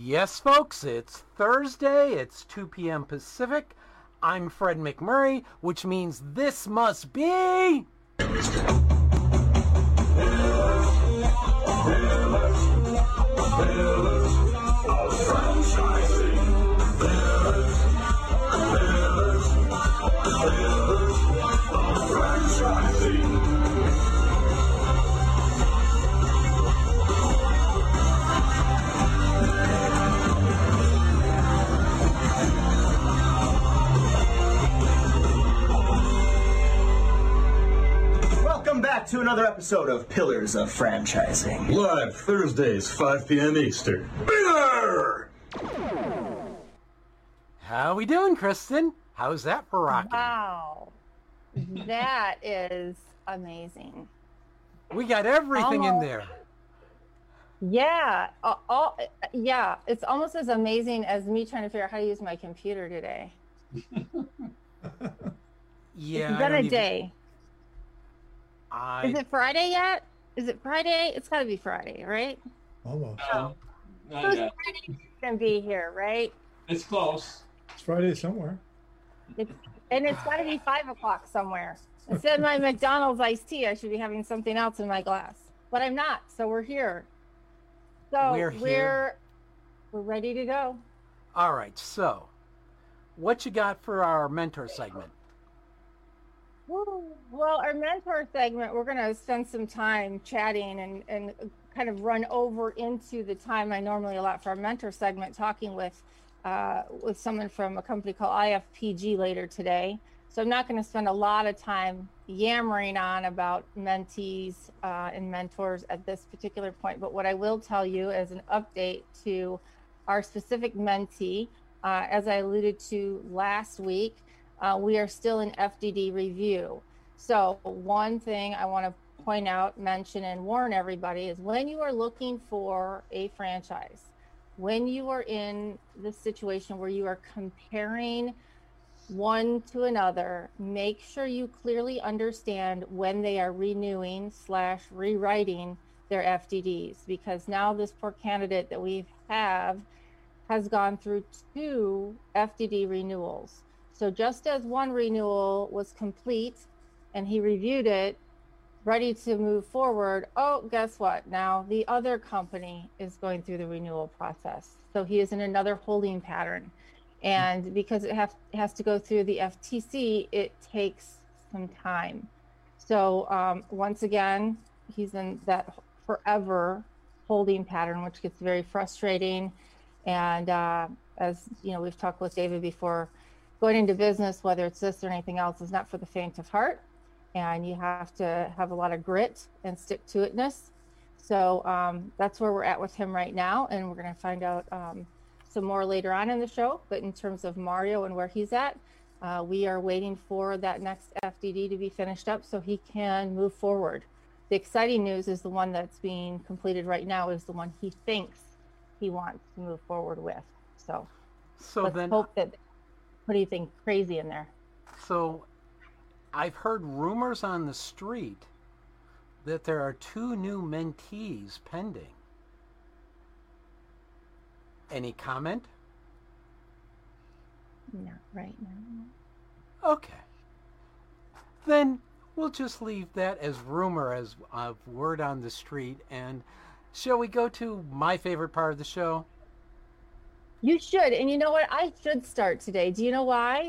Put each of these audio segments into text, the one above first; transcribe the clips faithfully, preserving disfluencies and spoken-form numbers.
Yes, folks, it's Thursday. It's two p.m. Pacific. I'm Fred McMurray, which means this must be... Welcome back to another episode of Pillars of Franchising. Live Thursdays, five p.m. Eastern. Bigger! How we doing, Kristen? How's that for rocking? Wow. That is amazing. We got everything Almost. in there. Yeah. Uh, all, yeah. It's almost as amazing as me trying to figure out how to use my computer today. Yeah. It's I been don't a even- day. I... Is it Friday yet? Is it Friday? It's got to be Friday, right? Almost. No, not Who's yet. going to be here, right? It's close. It's Friday somewhere. It's, and it's got to be five o'clock somewhere. Instead of my McDonald's iced tea, I should be having something else in my glass. But I'm not, so we're here. So We're we're here. we're, we're ready to go. All right, so what you got for our mentor segment? Woo. Well, our mentor segment, we're going to spend some time chatting and, and kind of run over into the time I normally allot for our mentor segment, talking with uh, with someone from a company called I F P G later today. So I'm not going to spend a lot of time yammering on about mentees uh, and mentors at this particular point. But what I will tell you as an update to our specific mentee, uh, as I alluded to last week, Uh, we are still in F D D review. So one thing I want to point out, mention, and warn everybody is when you are looking for a franchise, when you are in the situation where you are comparing one to another, make sure you clearly understand when they are renewing slash rewriting their F D Ds, because now this poor candidate that we have has gone through two F D D renewals. So just as one renewal was complete and he reviewed it, ready to move forward, oh, guess what? Now the other company is going through the renewal process. So he is in another holding pattern. And because it has, it has to go through the F T C, it takes some time. So um, once again, he's in that forever holding pattern, which gets very frustrating. And uh, as you know, we've talked with David before, going into business, whether it's this or anything else, is not for the faint of heart. And you have to have a lot of grit and stick-to-itness. So um, that's where we're at with him right now. And we're going to find out um, some more later on in the show. But in terms of Mario and where he's at, uh, we are waiting for that next F D D to be finished up so he can move forward. The exciting news is the one that's being completed right now is the one he thinks he wants to move forward with. So, So let's then, hope that put anything crazy in there. so I've heard rumors on the street that there are two new mentees pending. Any comment? Not right now. Okay. Then we'll just leave that as rumor, as uh, word on the street. And shall we go to my favorite part of the show? You should. And you know what? I should start today. Do you know why?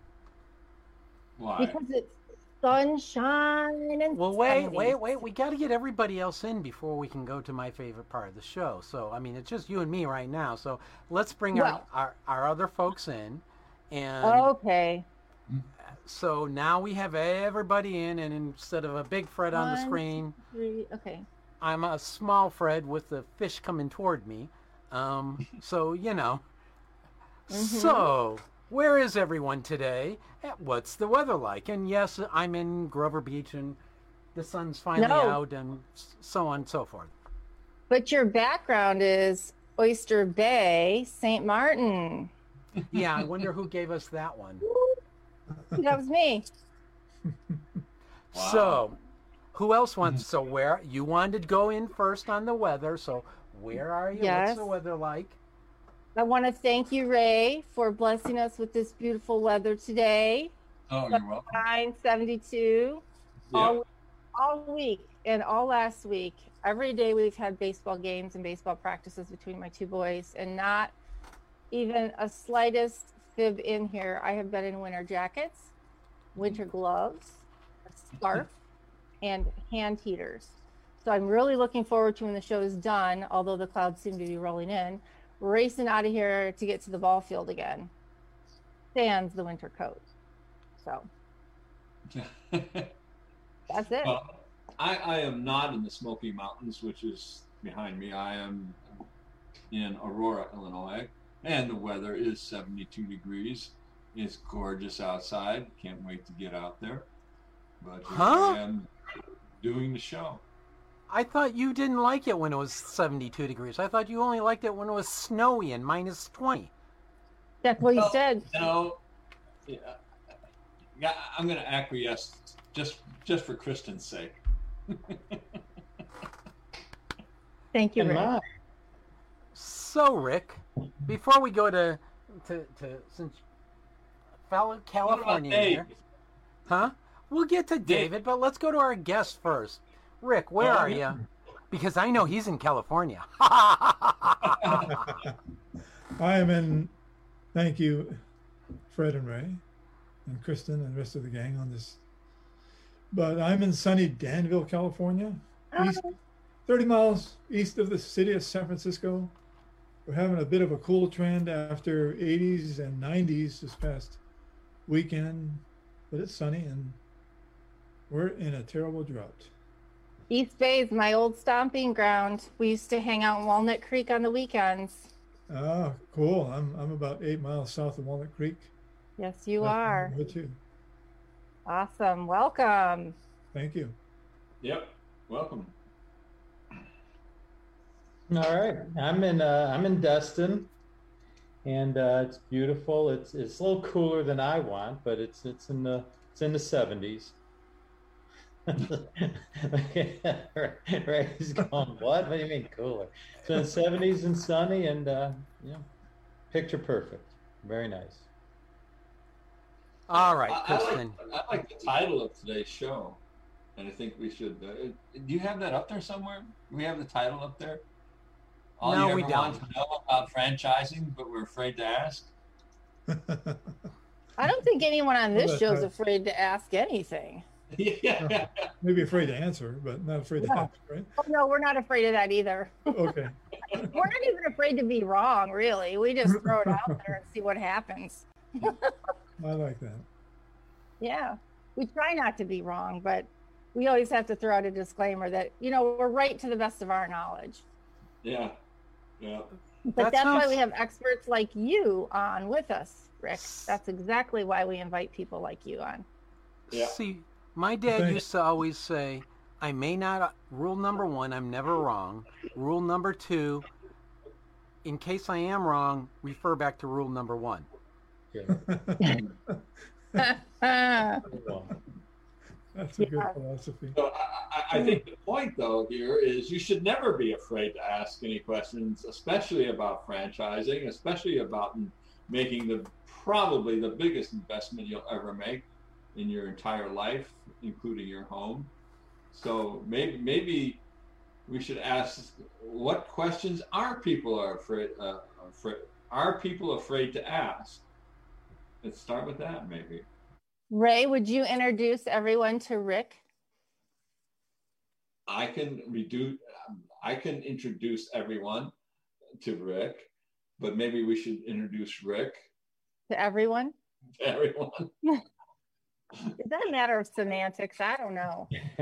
Why? Because it's sunshine and Well, wait, sunny. wait, wait. We got to get everybody else in before we can go to my favorite part of the show. So, I mean, it's just you and me right now. So let's bring Well- our, our, our other folks in. And Okay. so now we have everybody in, and instead of a big Fred on the One, screen, Three. Okay. I'm a small Fred with the fish coming toward me. Um, so, you know. So, where is everyone today? Eh, What's the weather like? And yes, I'm in Grover Beach, and the sun's finally No. out, and s- so on and so forth. But your background is Oyster Bay, Saint Martin. Yeah, I wonder who gave us that one. That was me. Wow. So, who else wants? So, where you wanted to go in first on the weather? So, where are you? Yes. What's the weather like? I want to thank you, Ray, for blessing us with this beautiful weather today. Oh, you're welcome. Nine seventy-two. Yeah. All, all week and all last week, every day we've had baseball games and baseball practices between my two boys, and not even a slightest fib in here. I have been in winter jackets, winter gloves, a scarf, and hand heaters. So I'm really looking forward to when the show is done, although the clouds seem to be rolling in, racing out of here to get to the ball field again. Sans the winter coat. So that's it. Well, I, I am not in the Smoky Mountains, which is behind me. I am in Aurora, Illinois, and the weather is seventy-two degrees. It's gorgeous outside. Can't wait to get out there. But here Huh? I am doing the show. I thought you didn't like it when it was seventy-two degrees. I thought you only liked it when it was snowy and minus twenty. That's what you Well, said. You know, yeah, yeah, I'm going to acquiesce just just for Kristen's sake. Thank you, And Rick. mine. So, Rick, before we go to to, to since fellow California Dave? here, huh? We'll get to David, but let's go to our guest first. Rick, where Oh, are yeah. you? Because I know he's in California. I am in, thank you, Fred and Ray, and Kristen and the rest of the gang on this. But I'm in sunny Danville, California, east, thirty miles east of the city of San Francisco. We're having a bit of a cool trend after eighties and nineties this past weekend, but it's sunny and we're in a terrible drought. East Bay is my old stomping ground. We used to hang out in Walnut Creek on the weekends. Ah, cool. I'm I'm about eight miles south of Walnut Creek. Yes, you That's are. good too. Awesome. Welcome. Thank you. Yep. Welcome. All right, I'm in uh, I'm in Destin, and uh, it's beautiful. It's it's a little cooler than I want, but it's it's in the it's in the seventies. Ray's going, what? What do you mean cooler? It's in the seventies and sunny, and uh, yeah, picture perfect. Very nice. All right, I, I, Kristen. like, I like the title of today's show, and I think we should. Uh, do you have that up there somewhere? Do we have the title up there? All No, you we ever want don't. to know about franchising, but we're afraid to ask. I don't think anyone on this Well, show is uh, afraid to ask anything. Yeah. Maybe afraid to answer, but not afraid to Yeah. ask, right? Oh, no, we're not afraid of that either. Okay. We're not even afraid to be wrong, really. We just throw it out there and see what happens. I like that. Yeah. We try not to be wrong, but we always have to throw out a disclaimer that, you know, we're right to the best of our knowledge. Yeah. Yeah. But That that's why sounds- we have experts like you on with us, Rick. That's exactly why we invite people like you on. Yeah. See, my dad Thank- used to always say, I may not, rule number one, I'm never wrong. Rule number two, in case I am wrong, refer back to rule number one. Good. Well, That's a good Yeah. philosophy. So I, I, I think the point, though, here is you should never be afraid to ask any questions, especially about franchising, especially about m- making the probably the biggest investment you'll ever make in your entire life, including your home. So maybe maybe we should ask, what questions are people are afraid uh, afraid are people afraid to ask? Let's start with that, maybe. Ray, would you introduce everyone to Rick? I can reduce. I can introduce everyone to Rick, but maybe we should introduce Rick To everyone? to everyone. Is that a matter of semantics? I don't know.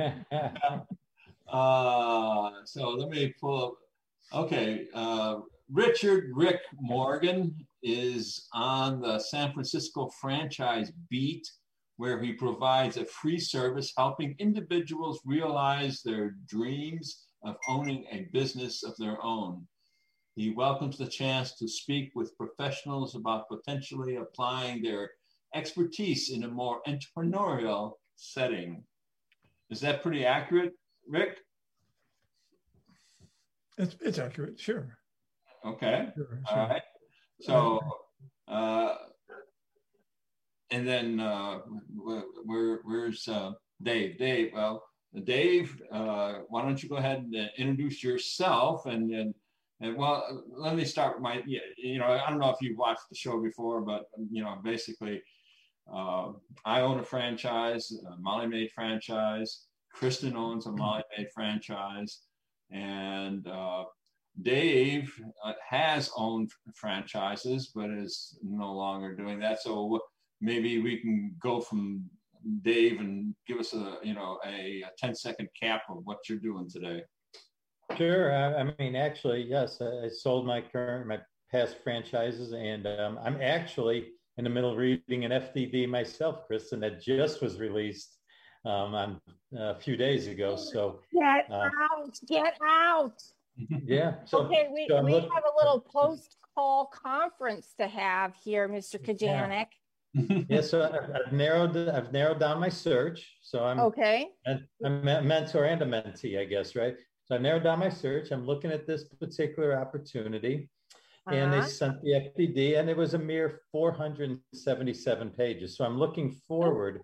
Uh, so let me pull up. Okay, uh, Richard Rick Morgan is on the San Francisco franchise beat, where he provides a free service helping individuals realize their dreams of owning a business of their own. He welcomes the chance to speak with professionals about potentially applying their expertise in a more entrepreneurial setting. Is that pretty accurate, Rick? It's it's accurate, sure. Okay. Sure, All sure. right. So, uh, and then uh, where, where's uh, Dave? Dave, well, Dave, uh, why don't you go ahead and introduce yourself and and, and well, let me start with my, you know, I don't know if you've watched the show before, but you know, basically, uh, I own a franchise, a Molly Maid franchise. Kristen owns a Molly Maid franchise, and uh, Dave uh, has owned franchises, but is no longer doing that. So maybe we can go from Dave and give us a, you know, a, a ten second cap of what you're doing today. Sure. I, I mean, actually, yes, I, I sold my current, my past franchises, and um, I'm actually in the middle of reading an F D D myself, Kristen, that just was released um, on uh, a few days ago. So get uh, out, get out. Yeah. So, okay, we, so we looking, have a little post-call conference to have here, Mister Kajanik. Yeah. yeah. So I've, I've narrowed I've narrowed down my search. So I'm okay. I'm a mentor and a mentee, I guess, right? So I narrowed down my search. I'm looking at this particular opportunity, uh-huh. and they sent the F D D, and it was a mere four hundred seventy-seven pages. So I'm looking forward.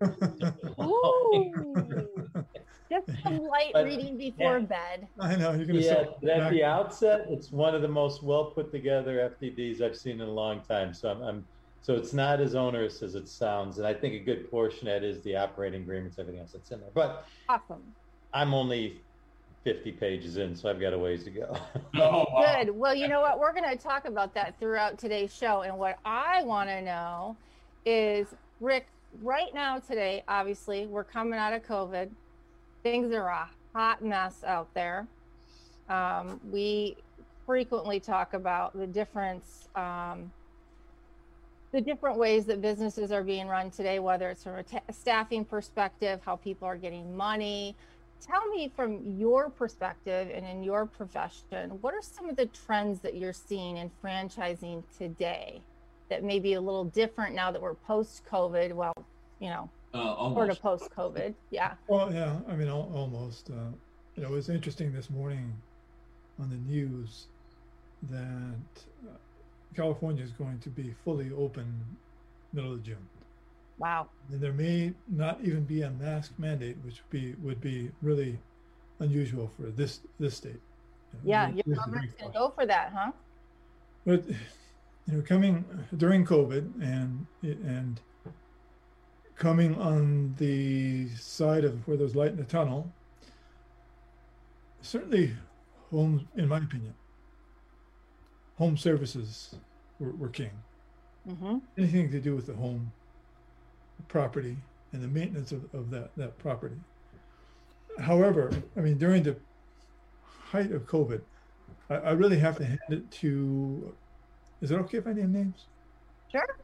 Ooh. Just some light but, reading before yeah. bed. I know you're gonna yeah, say at the outset, it's one of the most well put together F D Ds I've seen in a long time. So I'm, I'm so it's not as onerous as it sounds, and I think a good portion of that is the operating agreements, everything else that's in there. But awesome. I'm only fifty pages in, so I've got a ways to go. Oh, wow. Good. Well, you know what? We're going to talk about that throughout today's show, and what I want to know is, Rick, right now today, obviously, we're coming out of COVID. Things are a hot mess out there. Um, we frequently talk about the difference, um, the different ways that businesses are being run today, whether it's from a t- staffing perspective, how people are getting money. Tell me from your perspective and in your profession, what are some of the trends that you're seeing in franchising today that may be a little different now that we're post-COVID? Well, you know, Uh, sort of post-COVID, yeah. Well, yeah, I mean, al- almost. Uh, you know, it was interesting this morning on the news that uh, California is going to be fully open middle of June. Wow. And there may not even be a mask mandate, which would be would be really unusual for this this state. You know, yeah, this your government's going to go for that, huh? But you know, coming during COVID and and. coming on the side of where there's light in the tunnel, certainly home, in my opinion, home services were, were king. Mm-hmm. Anything to do with the home property and the maintenance of, of that, that property. However, I mean, during the height of COVID, I, I really have to hand it to, is it okay if I name names? Sure.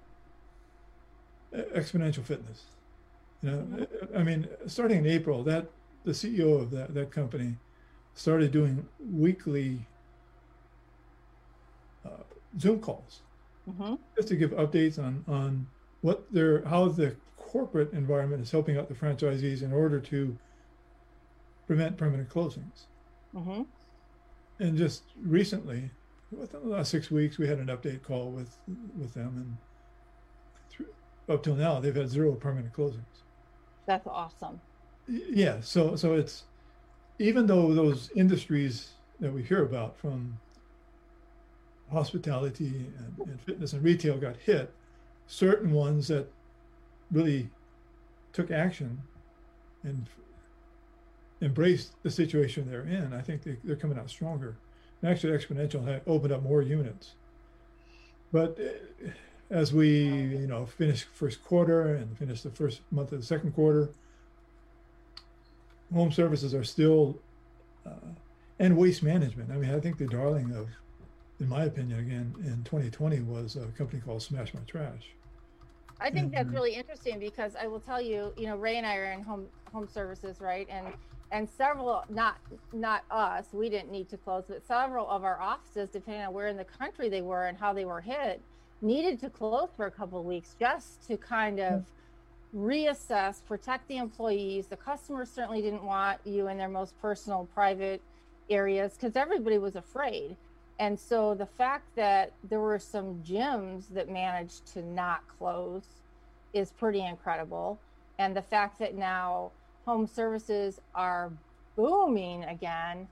Exponential Fitness. You know, I mean, starting in April, that the C E O of that, that company started doing weekly uh, Zoom calls, mm-hmm. just to give updates on on what their how the corporate environment is helping out the franchisees in order to prevent permanent closings. Mm-hmm. And just recently, within the last six weeks, we had an update call with with them, and up till now, they've had zero permanent closings. That's awesome. Yeah, so so it's, even though those industries that we hear about from hospitality and, and fitness and retail got hit, certain ones that really took action and embraced the situation they're in, I think they, they're coming out stronger. And actually, Exponential had opened up more units. But uh, as we, you know, finish first quarter and finish the first month of the second quarter, home services are still, uh, and waste management. I mean, I think the darling of, in my opinion, again, in twenty twenty was a company called Smash My Trash. I think and, that's really interesting because I will tell you, you know, Ray and I are in home home services, right? And and several, not not us, we didn't need to close, but several of our offices, depending on where in the country they were and how they were hit, needed to close for a couple of weeks just to kind of reassess, protect the employees. The customers certainly didn't want you in their most personal, private areas because everybody was afraid. And so the fact that there were some gyms that managed to not close is pretty incredible. And the fact that now home services are booming again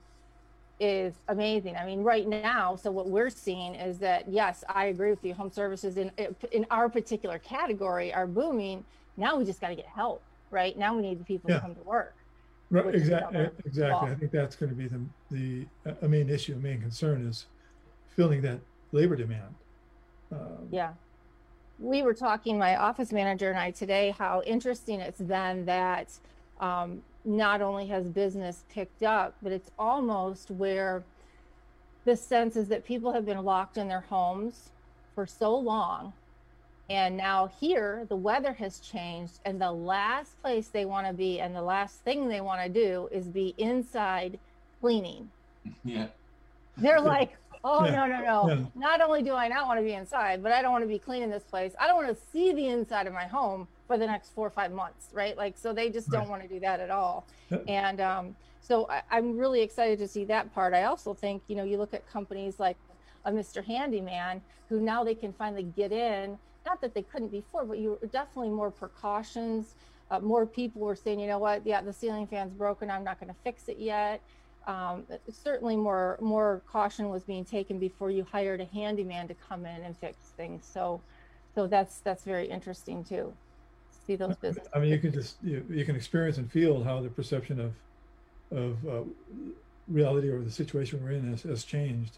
is amazing. I mean, right now, so what we're seeing is that, yes, I agree with you. Home services in in our particular category are booming. Now we just got to get help, right? Now we need the people Yeah. to come to work. Right, exactly. another Exactly. fault. I think that's going to be the the a main issue, a main concern is filling that labor demand. Um, Yeah. We were talking, my office manager and I today, how interesting it's been that um, not only has business picked up, but it's almost where the sense is that people have been locked in their homes for so long. And now here, the weather has changed, and the last place they want to be and the last thing they want to do is be inside cleaning. Yeah. They're like, oh, Yeah. no, no, no. Yeah. Not only do I not want to be inside, but I don't want to be cleaning this place. I don't want to see the inside of my home for the next four or five months, right? Like, so they just don't Right. want to do that at all. Yeah. And um, so I, I'm really excited to see that part. I also think, you know, you look at companies like a Mister Handyman, who now they can finally get in. Not that they couldn't before, but you were definitely more precautions. Uh, more people were saying, you know what, yeah, the ceiling fan's broken. I'm not going to fix it yet. Um, certainly more more caution was being taken before you hired a handyman to come in and fix things. So, so that's that's very interesting too. See those businesses. I mean, you can just you, you can experience and feel how the perception of of uh, reality or the situation we're in has, has changed.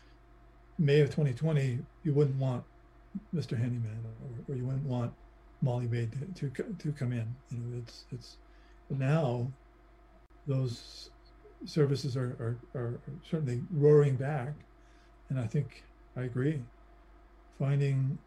May of twenty twenty, you wouldn't want Mister Handyman, or, or you wouldn't want Molly Maid to, to to come in. You know, it's it's now those services are, are are certainly roaring back, and I think I agree. Finding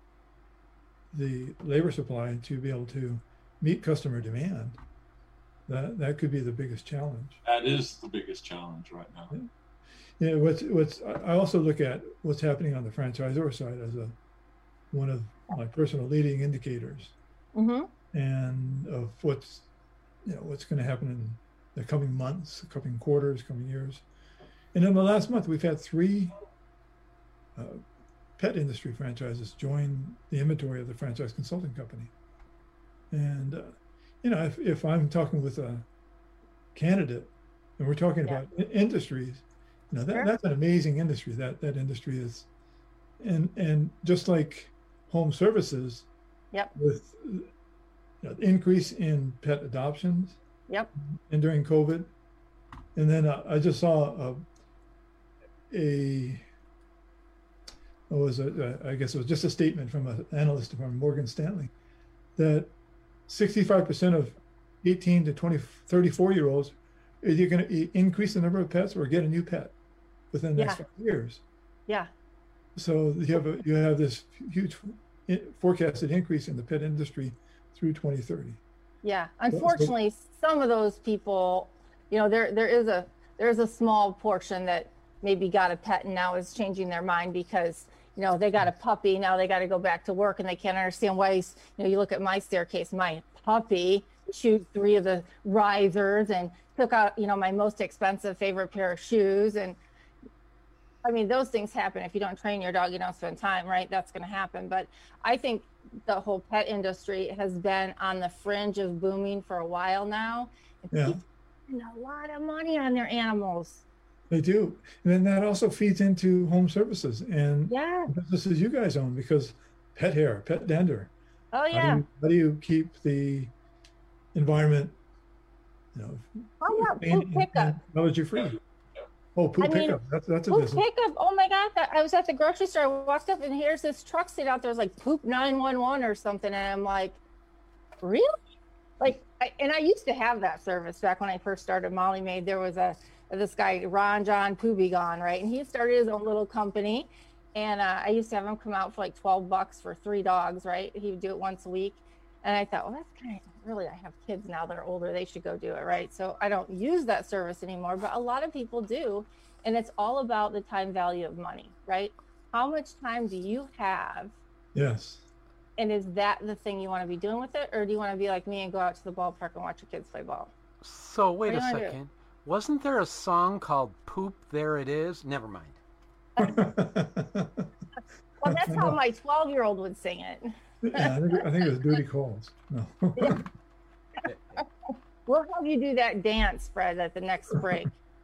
the labor supply to be able to meet customer demand, that that could be the biggest challenge. That is the biggest challenge right now. Yeah, what's what's I also look at what's happening on the franchisor side as a one of my personal leading indicators, Mm-hmm. and of what's you know what's going to happen in the coming months, coming quarters, coming years. And in the last month, we've had three uh, pet industry franchises join the inventory of the franchise consulting company. And uh, you know, if if I'm talking with a candidate and we're talking Yeah. about i- industries, you know, that, Sure. that's an amazing industry. That that industry is, and and just like home services, Yep. with you know, increase in pet adoptions, Yep. and during COVID, and then uh, I just saw a, a it was a, I guess it was just a statement from an analyst from Morgan Stanley that sixty-five percent of eighteen to twenty, thirty-four year olds are either going to increase the number of pets or get a new pet within the next Yeah. five years. Yeah. So you have a, you have this huge i- forecasted increase in the pet industry through twenty thirty. Yeah. so- Unfortunately, some of those people, you know, there there is a there is a small portion that maybe got a pet and now is changing their mind because, you know, they got a puppy, now they got to go back to work and they can't understand why, you know, you look at my staircase, my puppy chewed three of the risers and took out, you know, my most expensive favorite pair of shoes. And I mean, those things happen. If you don't train your dog, you don't spend time, right? That's going to happen. But I think the whole pet industry has been on the fringe of booming for a while now. And Yeah. people spend a lot of money on their animals. They do. And then that also feeds into home services and Yeah. businesses you guys own, because pet hair, pet dander. Oh, How do yeah. you, how do you keep the environment, you know, Oh, yeah. clean Poop pickup. and allergy free? Oh, poop I mean, pickup. That's that's a Poop business. pickup. Oh my God. That, I was at the grocery store. I walked up and here's this truck sitting out there. It's like poop nine one one or something. And I'm like, really? Like, I, and I used to have that service back when I first started Molly Maid. There was a, this guy, Ron John Poobigon, right? And he started his own little company. And uh, I used to have him come out for like twelve bucks for three dogs, right? He would do it once a week. And I thought, well, that's kind of really, I have kids now that are older. They should go do it, right? So I don't use that service anymore, but a lot of people do. And it's all about the time value of money, right? How much time do you have? Yes. And is that the thing you want to be doing with it? Or do you want to be like me and go out to the ballpark and watch your kids play ball? So wait What a do you wanna do? second. Wasn't there a song called Poop There It Is? Never mind. Well, that's how my twelve-year-old would sing it. Yeah, I think, I think it was Duty Calls. No. We'll have you do that dance, Fred, at the next break.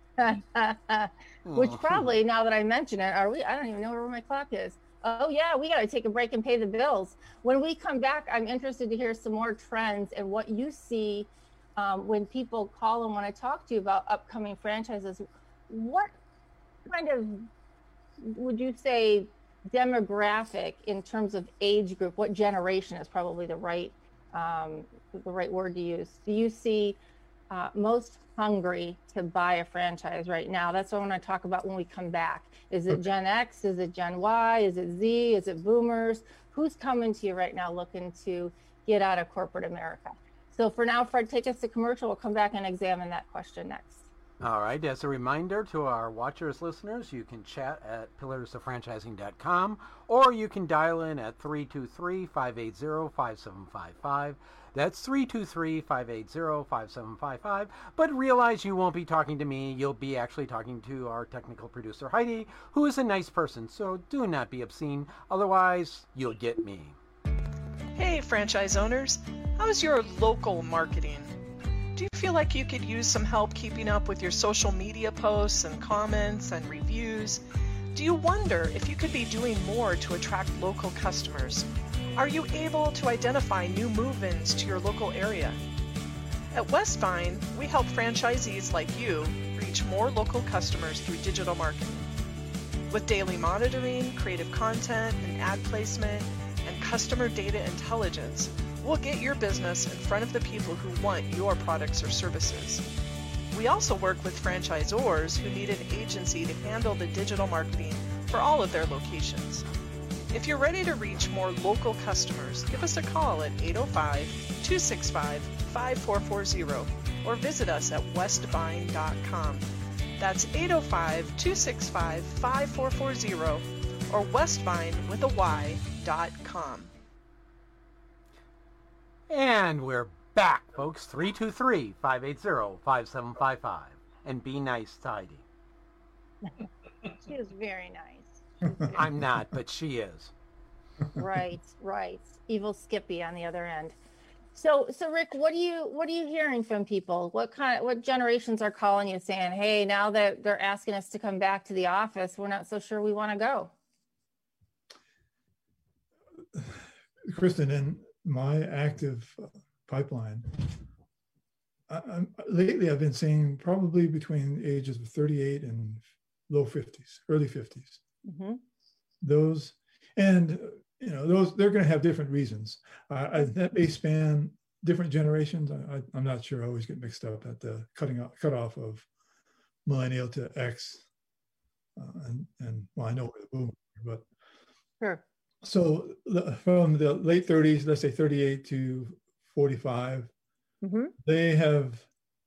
Which probably, now that I mention it, are we? I don't even know where my clock is. Oh yeah, we got to take a break and pay the bills. When we come back, I'm interested to hear some more trends and what you see um, when people call and want to talk to you about upcoming franchises. What kind of, would you say, demographic in terms of age group? What generation is probably the right um, the right word to use? Do you see uh, most hungry to buy a franchise right now? That's what I want to talk about when we come back. Is it Gen X? Is it Gen Y? Is it Z? Is it Boomers? Who's coming to you right now looking to get out of corporate America? So for now, Fred, take us to commercial. We'll come back and examine that question next. All right. As a reminder to our watchers, listeners, you can chat at pillars of franchising dot com, or you can dial in at three two three, five eight zero, five seven five five. That's three two three, five eight zero, five seven five five. But realize you won't be talking to me. You'll be actually talking to our technical producer, Heidi, who is a nice person. So do not be obscene. Otherwise, you'll get me. Hey, franchise owners. How's your local marketing? Do you feel like you could use some help keeping up with your social media posts and comments and reviews? Do you wonder if you could be doing more to attract local customers? Are you able to identify new move-ins to your local area? At Westvine, we help franchisees like you reach more local customers through digital marketing. With daily monitoring, creative content, and ad placement, and customer data intelligence, we'll get your business in front of the people who want your products or services. We also work with franchisors who need an agency to handle the digital marketing for all of their locations. If you're ready to reach more local customers, give us a call at eight oh five, two six five, five four four zero or visit us at westvine dot com. That's eight oh five, two six five, five four four zero or westvine with a Y dot com. And we're back, folks. three two three, five eight zero, five seven five five. And be nice to Heidi. She is very nice. I'm not, but she is. Right, right. Evil Skippy on the other end. So, so Rick, what do you what are you hearing from people? What kind, what generations are calling you saying, "Hey, now that they're asking us to come back to the office, we're not so sure we want to go"? Kristen, in my active pipeline, I, I'm, lately I've been seeing probably between the ages of thirty-eight and low fifties, early fifties. Mm-hmm. Those, and you know, those they're going to have different reasons. Uh, I, that may span different generations. I, I, I'm not sure. I always get mixed up at the cutting off, cut off of millennial to X, uh, and and well, I know we're the boomer, but sure. So the, from the late thirties, let's say thirty-eight to forty-five, mm-hmm. they have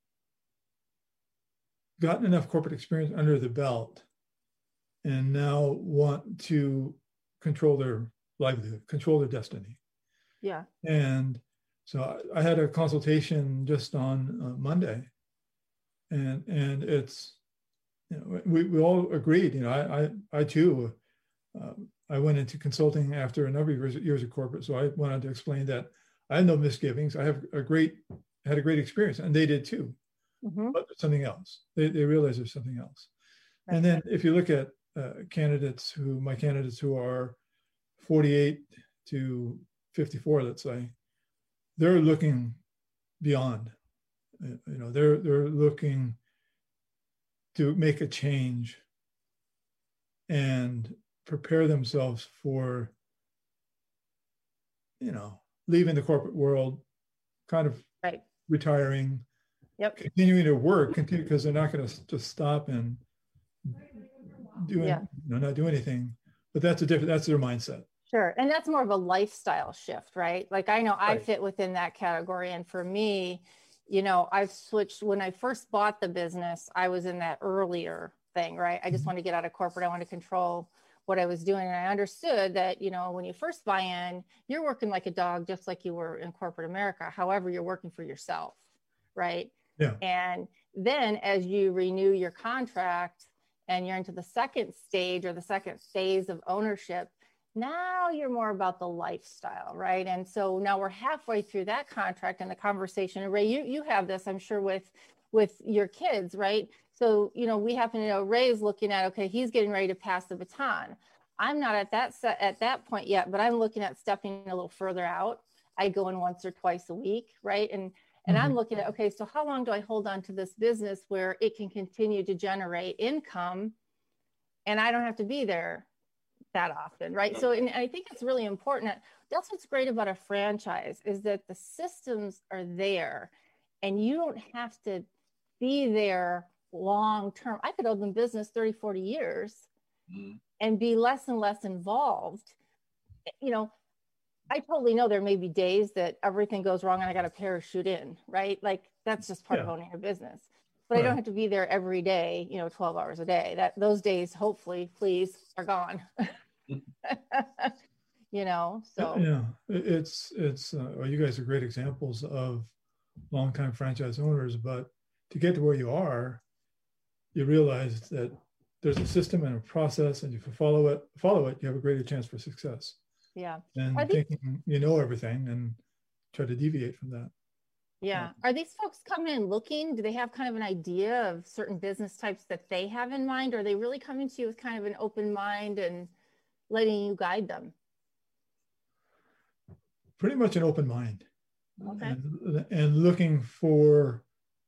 gotten enough corporate experience under the belt and now want to control their livelihood, control their destiny. Yeah. And so I, I had a consultation just on uh, Monday, and and it's, you know, we, we all agreed, you know, I I, I too, uh, I went into consulting after a number of years, years of corporate. So I went on to explain that I had no misgivings. I have a great, had a great experience, and they did too. Mm-hmm. But there's something else. They they realize there's something else. Right. And then if you look at uh, candidates who, my candidates who are forty-eight to fifty-four, let's say, they're looking beyond. You know, they're they're looking to make a change and prepare themselves for, you know, leaving the corporate world, kind of right. retiring, yep. continuing to work, continue, because they're not going to just stop and do, yeah. you know, not do anything. But that's a different, that's their mindset. Sure. And that's more of a lifestyle shift, right? Like I know I right. fit within that category. And for me, you know, I've switched. When I first bought the business, I was in that earlier thing, right? I just mm-hmm. wanted to get out of corporate. I wanted to control what I was doing. And I understood that, you know, when you first buy in, you're working like a dog, just like you were in corporate America. However, you're working for yourself, right? Yeah. And then as you renew your contract and you're into the second stage or the second phase of ownership, now you're more about the lifestyle, right? And so now we're halfway through that contract and the conversation. And Ray, you, you have this, I'm sure, with, with your kids, right? So, you know, we happen to know Ray's looking at, okay, he's getting ready to pass the baton. I'm not at that set, at that point yet, but I'm looking at stepping a little further out. I go in once or twice a week, right? And and mm-hmm. I'm looking at, okay, so how long do I hold on to this business where it can continue to generate income and I don't have to be there that often, right? So and I think it's really important. That's what's great about a franchise is that the systems are there and you don't have to be there long term. I could own the business thirty, forty years mm-hmm. and be less and less involved. You know, I totally know there may be days that everything goes wrong and I got to parachute in, right? Like that's just part yeah. of owning a business. But right. I don't have to be there every day, you know, twelve hours a day. That those days, hopefully, please, are gone. You know, so yeah, it's it's uh, well, you guys are great examples of longtime franchise owners. But to get to where you are, you realize that there's a system and a process, and if you follow it, follow it, you have a greater chance for success. Yeah. And these, thinking you know everything and try to deviate from that. Yeah. Are these folks coming in looking? Do they have kind of an idea of certain business types that they have in mind? Or are they really coming to you with kind of an open mind and letting you guide them? Pretty much an open mind. Okay. And, and looking for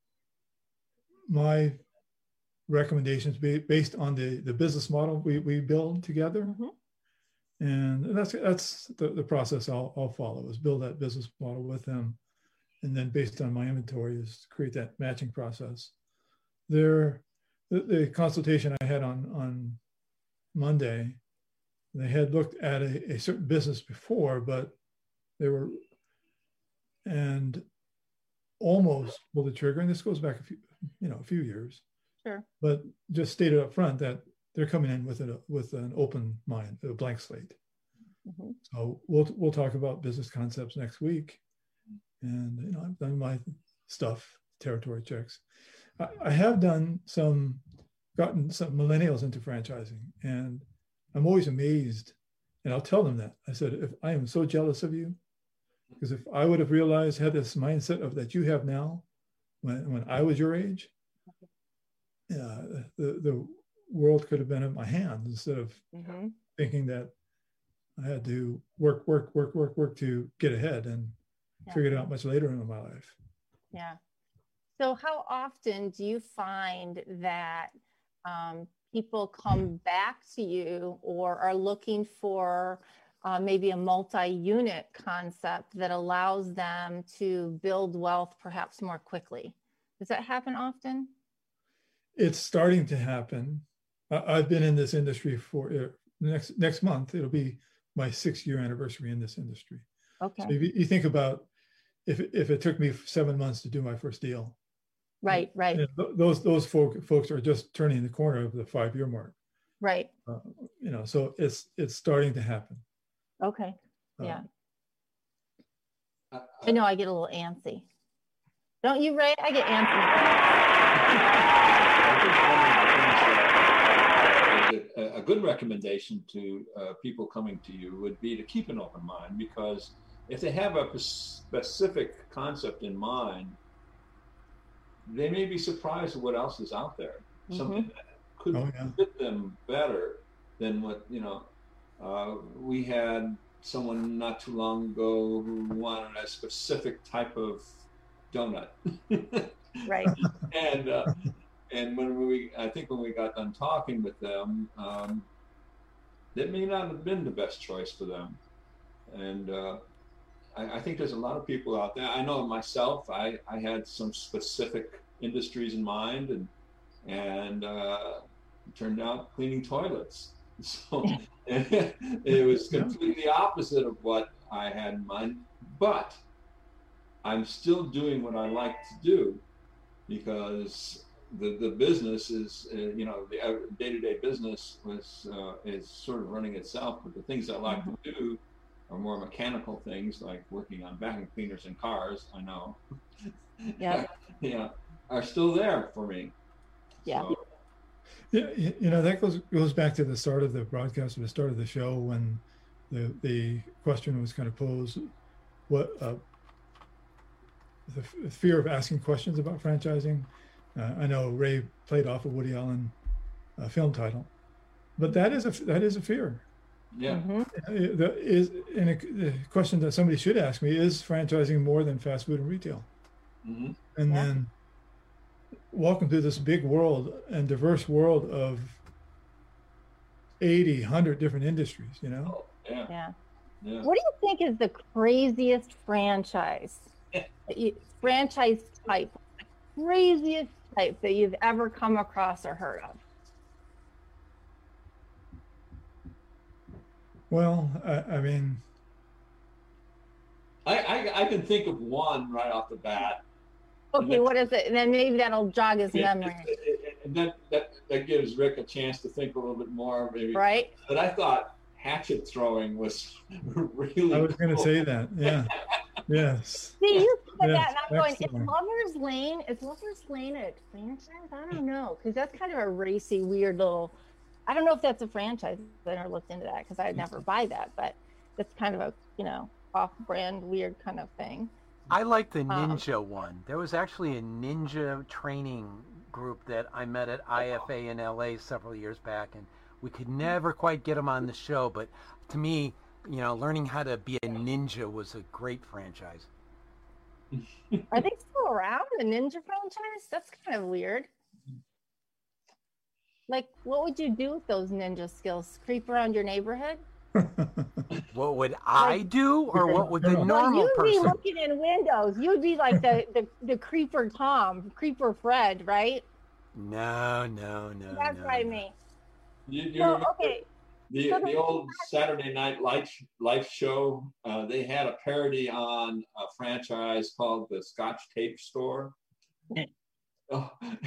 my recommendations based on the, the business model we, we build together. Mm-hmm. And that's that's the, the process I'll, I'll follow is build that business model with them. And then based on my inventory is create that matching process. There, the, the consultation I had on, on Monday, they had looked at a, a certain business before, but they were, and almost pulled the trigger. And this goes back a few, you know, a few years. Sure. But just stated up front that they're coming in with a with an open mind, a blank slate. Mm-hmm. So we'll we'll talk about business concepts next week, and you know I've done my stuff, territory checks. I, I have done some, gotten some millennials into franchising, and I'm always amazed. And I'll tell them that I said, if I am so jealous of you, because if I would have realized had this mindset of that you have now, when when I was your age, yeah, the the world could have been in my hands instead of mm-hmm. thinking that I had to work, work, work, work, work to get ahead and yeah. figure it out much later in my life. Yeah. So how often do you find that um, people come back to you or are looking for uh, maybe a multi-unit concept that allows them to build wealth perhaps more quickly? Does that happen often? It's starting to happen. I've been in this industry for uh, next next month. It'll be my six year anniversary in this industry. Okay. So if you, you think about if if it took me seven months to do my first deal, right, right. You know, those those folk, folks are just turning the corner of the five year mark. Right. Uh, you know, so it's it's starting to happen. Okay. Uh, yeah. I know I get a little antsy. Don't you, Ray? I get antsy. A, a good recommendation to uh, people coming to you would be to keep an open mind, because if they have a specific concept in mind, they may be surprised at what else is out there. Mm-hmm. Something that could oh, yeah. fit them better than what, you know, uh, we had someone not too long ago who wanted a specific type of donut. Right. and uh, and when we, I think when we got done talking with them, um, that may not have been the best choice for them. And uh, I, I think there's a lot of people out there. I know myself, I, I had some specific industries in mind, and and uh, it turned out cleaning toilets. So it was completely opposite of what I had in mind, but I'm still doing what I like to do, because the, the business is, uh, you know, the day-to-day business was uh, is sort of running itself, but the things I like mm-hmm. to do are more mechanical things, like working on vacuum cleaners in cars, I know, yeah, yeah, are still there for me. Yeah. So, Yeah, y- you know, that goes goes back to the start of the broadcast, or the start of the show, when the the question was kind of posed, what uh, the f- fear of asking questions about franchising. Uh, I know Ray played off a Woody Allen uh, film title, but that is a that is a fear. Yeah. Mhm. Uh, the, is and a, the question that somebody should ask me is franchising more than fast food and retail, Mhm. and Yeah. then walking through this big world and diverse world of eighty, one hundred different industries, you know? Oh, yeah. Yeah. Yeah. What do you think is the craziest franchise, that you- franchise type, craziest type that you've ever come across or heard of? Well, I, I mean, I, I I can think of one right off the bat. Okay, what is it? And then maybe that'll jog his Yeah, memory, and that, that that gives Rick a chance to think a little bit more, maybe. right? But I thought hatchet throwing was really. I was going to cool. say that. Yeah. Yes. See, you said Yes, that, and I'm going, is excellent. Lover's Lane, is Lover's Lane a franchise? I don't know, because that's kind of a racy, weird little, I don't know if that's a franchise. I never looked into that because I'd never buy that, but that's kind of a, you know, off-brand, weird kind of thing. I like the Um, ninja one. There was actually a ninja training group that I met at I F A in L A several years back, and we could never quite get them on the show. But to me, you know, learning how to be a ninja was a great franchise. Are they still around, the Ninja franchise? That's kind of weird. Like, what would you do with those ninja skills? Creep around your neighborhood? What would I do, or what would the Well, normal well, you'd be person? looking in windows. You'd be like the, the, the creeper Tom, creeper Fred, right? No, no, no. That's no, what I no. mean. You, you So, remember okay. the so the the- old Saturday Night Life Life show? Uh, they had a parody on a franchise called the Scotch Tape Store. Oh,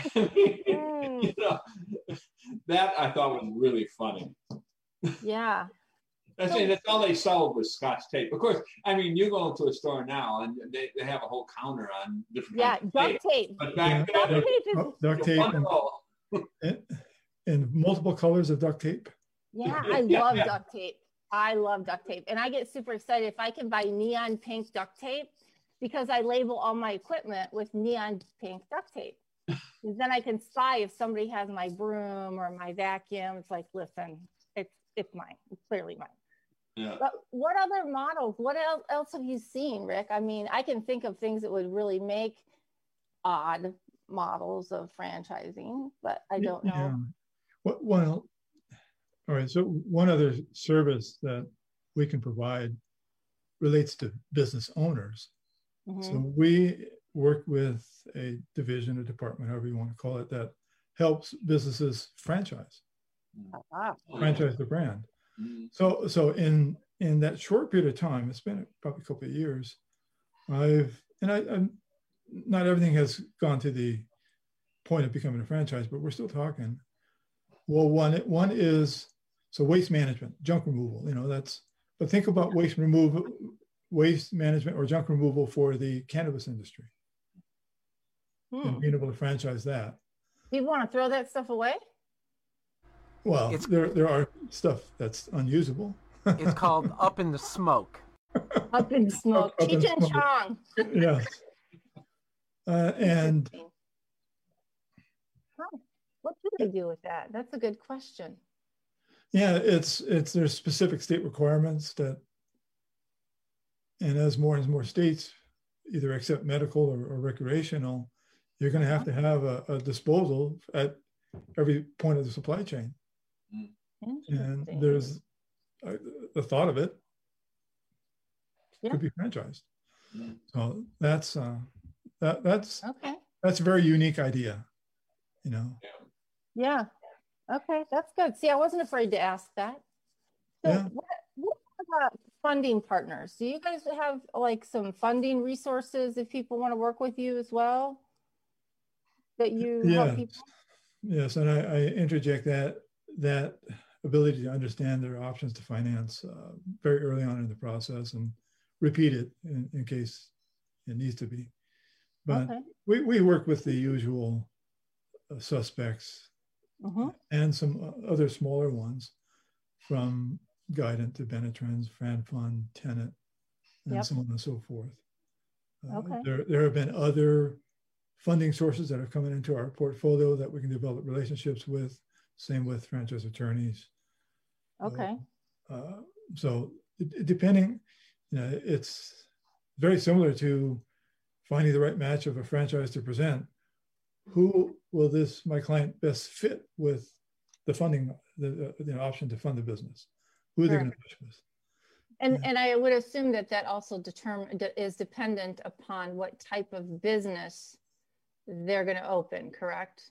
you know, that I thought was really funny. Yeah. I mean, that's all they sold was Scotch tape. Of course, I mean, you go into a store now and they, they have a whole counter on different Yeah, kinds of duct tape. tape. But back Duct then, tape is, Oh, duct it tape was and, wonderful. and, and multiple colors of duct tape. yeah, I love duct tape. I love duct tape. And I get super excited if I can buy neon pink duct tape because I label all my equipment with neon pink duct tape. 'Cause then I can spy if somebody has my broom or my vacuum. It's like, listen, it's it's mine. It's clearly mine. Yeah. But what other models? What el- else have you seen, Rick? I mean, I can think of things that would really make odd models of franchising, but I don't know. Yeah. Well, well, all right. So one other service that we can provide relates to business owners. Mhm. So we work with a division, a department, however you want to call it, that helps businesses franchise, Ah, franchise the brand. Mhm. So, so in in that short period of time, it's been probably a couple of years. I've and I, I'm not everything has gone to the point of becoming a franchise, but we're still talking. Well, one one is so waste management, junk removal. You know, that's. But think about waste removal, waste management, or junk removal for the cannabis industry, hmm. and being able to franchise that. People want to throw that stuff away? Well, It's- there there are stuff that's unusable. It's called Up in the Smoke. Up in smoke. Up- up in Cheech and smoke. Chong. Yes. Uh, and Huh. What do they do with that? That's a good question. yeah, it's it's there's specific state requirements that, and as more and more states either accept medical or, or recreational, you're going to have to have a, a disposal at every point of the supply chain. And Interesting. there's uh, the thought of it Yeah. could be franchised. Mm. So that's uh, that that's Okay. that's a very unique idea, you know. Yeah. Okay. That's good. See, I wasn't afraid to ask that. So Yeah. what, what about funding partners? Do you guys have like some funding resources if people want to work with you as well? That you help Yes. people? Yes, and I, I interject that that ability to understand their options to finance uh, very early on in the process and repeat it in, in case it needs to be. But Okay. we, we work with the usual uh, suspects Mm-hmm. and some other smaller ones from Guidant to Benetrends, FranFund, Tenet, and Yep. so on and so forth. Uh, Okay. There, there have been other funding sources that are coming into our portfolio that we can develop relationships with. Same with franchise attorneys. Okay. Uh, uh, so it, it depending, you know, it's very similar to finding the right match of a franchise to present. Who will this, my client, best fit with the funding, the, the option to fund the business? Who are they Sure. going to match with? And, Yeah. and I would assume that that also determine, is dependent upon what type of business they're going to open, correct?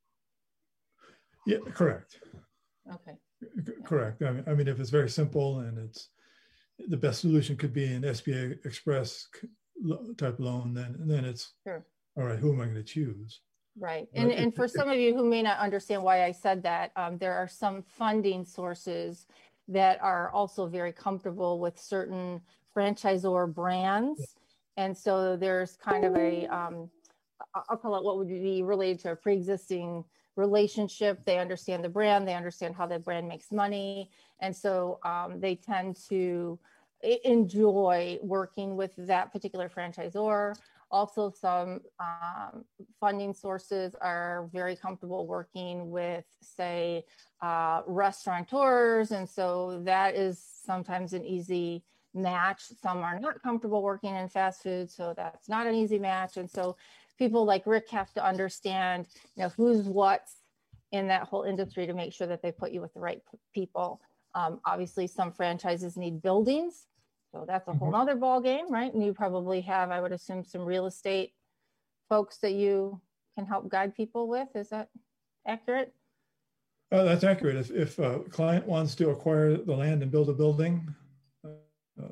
Yeah, correct. Okay. C- Correct. I mean, I mean, if it's very simple and it's the best solution could be an S B A Express c- lo- type loan, then then it's Sure. all right. Who am I going to choose? Right. But And, if- and for if- some of you who may not understand why I said that, um, there are some funding sources that are also very comfortable with certain franchisor brands. And so there's kind of a, um, I- I'll call it what would be related to a pre-existing relationship. They understand the brand, they understand how the brand makes money. And so um, they tend to e- enjoy working with that particular franchisor. Also, some um, funding sources are very comfortable working with, say, uh, restaurateurs. And so that is sometimes an easy match. Some are not comfortable working in fast food, so that's not an easy match. And so people like Rick have to understand, you know, who's what's in that whole industry to make sure that they put you with the right p- people. Um, obviously, some franchises need buildings. So that's a whole Mhm. other ball game, right? And you probably have, I would assume, some real estate folks that you can help guide people with. Is that accurate? Uh, that's accurate. If, if a client wants to acquire the land and build a building, uh, uh,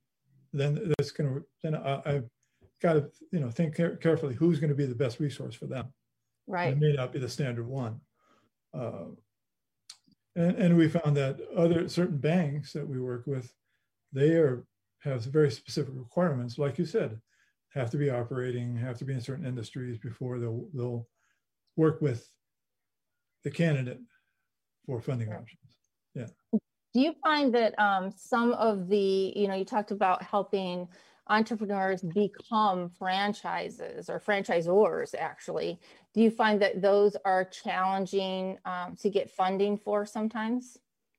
then that's going to, then I, I've got to, you know, think care- carefully who's going to be the best resource for them. Right. It may not be the standard one. Uh, and, and we found that other certain banks that we work with, they are have very specific requirements, like you said, have to be operating, have to be in certain industries before they'll they'll work with the candidate for funding Sure. options. Yeah. Do you find that um, some of the, you know, you talked about helping entrepreneurs become franchises or franchisors, actually. Do you find that those are challenging um, to get funding for sometimes?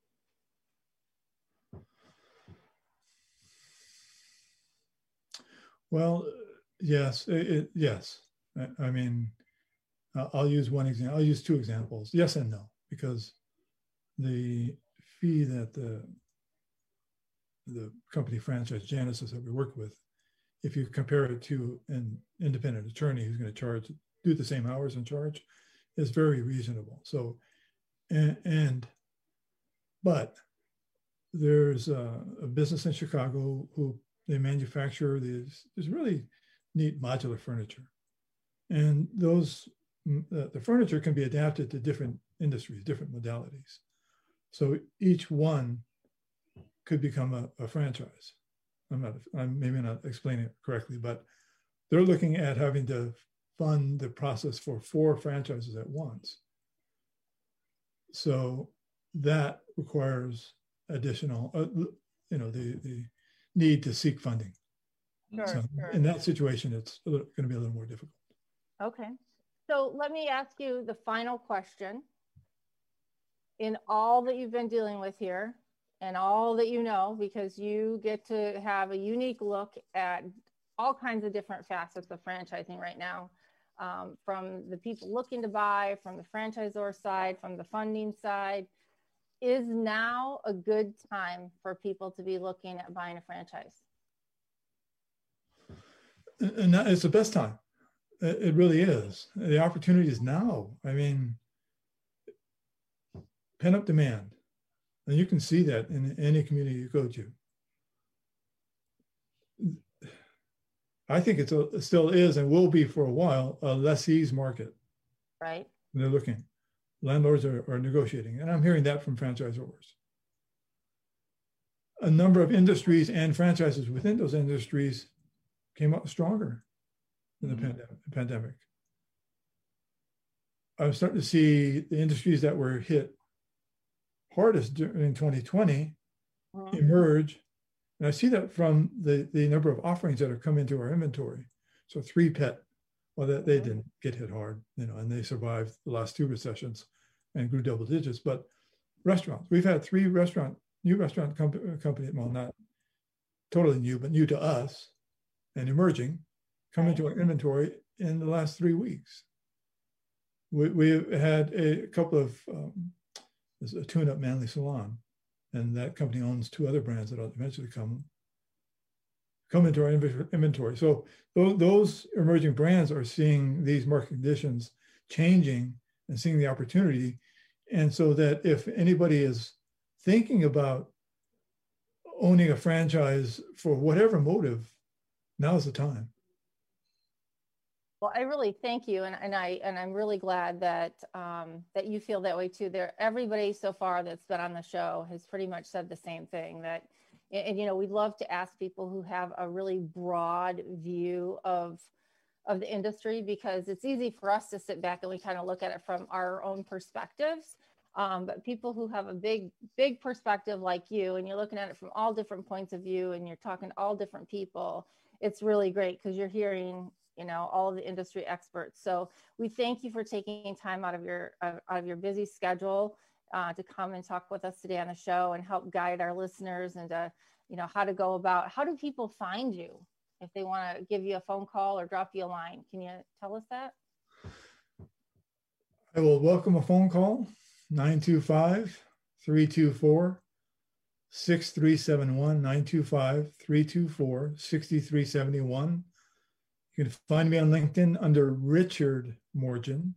Well, yes, it, it, yes. I, I mean, uh, I'll use one example. I'll use two examples. Yes and no, because the fee that the the company franchise Genesis that we work with, if you compare it to an independent attorney who's going to charge, do the same hours and charge, is very reasonable. So, and, and but there's a, a business in Chicago who they manufacture these, this really neat modular furniture. And those, uh, the furniture can be adapted to different industries, different modalities. So each one could become a, a franchise. I'm not, I'm maybe not explaining it correctly, but they're looking at having to fund the process for four franchises at once. So that requires additional, uh, you know, the, the need to seek funding. Sure, So sure. in that situation, it's going to be a little more difficult. Okay. So let me ask you the final question. In all that you've been dealing with here and all that you know, because you get to have a unique look at all kinds of different facets of franchising right now, um, from the people looking to buy, from the franchisor side, from the funding side, is now a good time for people to be looking at buying a franchise? And that, it's the best time. It, it really is. The opportunity is now. I mean, pent-up demand. And you can see that in any community you go to. I think it's a, it still is and will be for a while a lessee's market. Right. They're looking. Landlords are, are negotiating. And I'm hearing that from franchisors. A number of industries and franchises within those industries came up stronger in the pandemic. pandemic. I'm starting to see the industries that were hit hardest during twenty twenty mm-hmm. emerge. And I see that from the, the number of offerings that have come into our inventory. So three pet, well, they, they didn't get hit hard, you know, and they survived the last two recessions and grew double digits. But restaurants, we've had three restaurant, new restaurant comp- company, well, not totally new, but new to us and emerging, come into our inventory in the last three weeks. We, we've had a couple of, um, there's a Tune Up Manly Salon, and that company owns two other brands that will eventually come, come into our inventory. So those, those emerging brands are seeing these market conditions changing and seeing the opportunity. And so that if anybody is thinking about owning a franchise for whatever motive, now's the time. Well, I really thank you, and, and I and I'm really glad that um, that you feel that way too. There, everybody so far that's been on the show has pretty much said the same thing. That, and you know, we'd love to ask people who have a really broad view of of the industry, because it's easy for us to sit back and we kind of look at it from our own perspectives. Um, but people who have a big, big perspective like you, and you're looking at it from all different points of view, and you're talking to all different people, it's really great because you're hearing, you know, all of the industry experts. So we thank you for taking time out of your uh, out of your busy schedule uh, to come and talk with us today on the show and help guide our listeners into, you know, how to go about, how do people find you if they want to give you a phone call or drop you a line? Can you tell us that? I will welcome a phone call, nine two five, three two four, six three seven one, nine two five, three two four, six three seven one. You can find me on LinkedIn under Richard Morgan.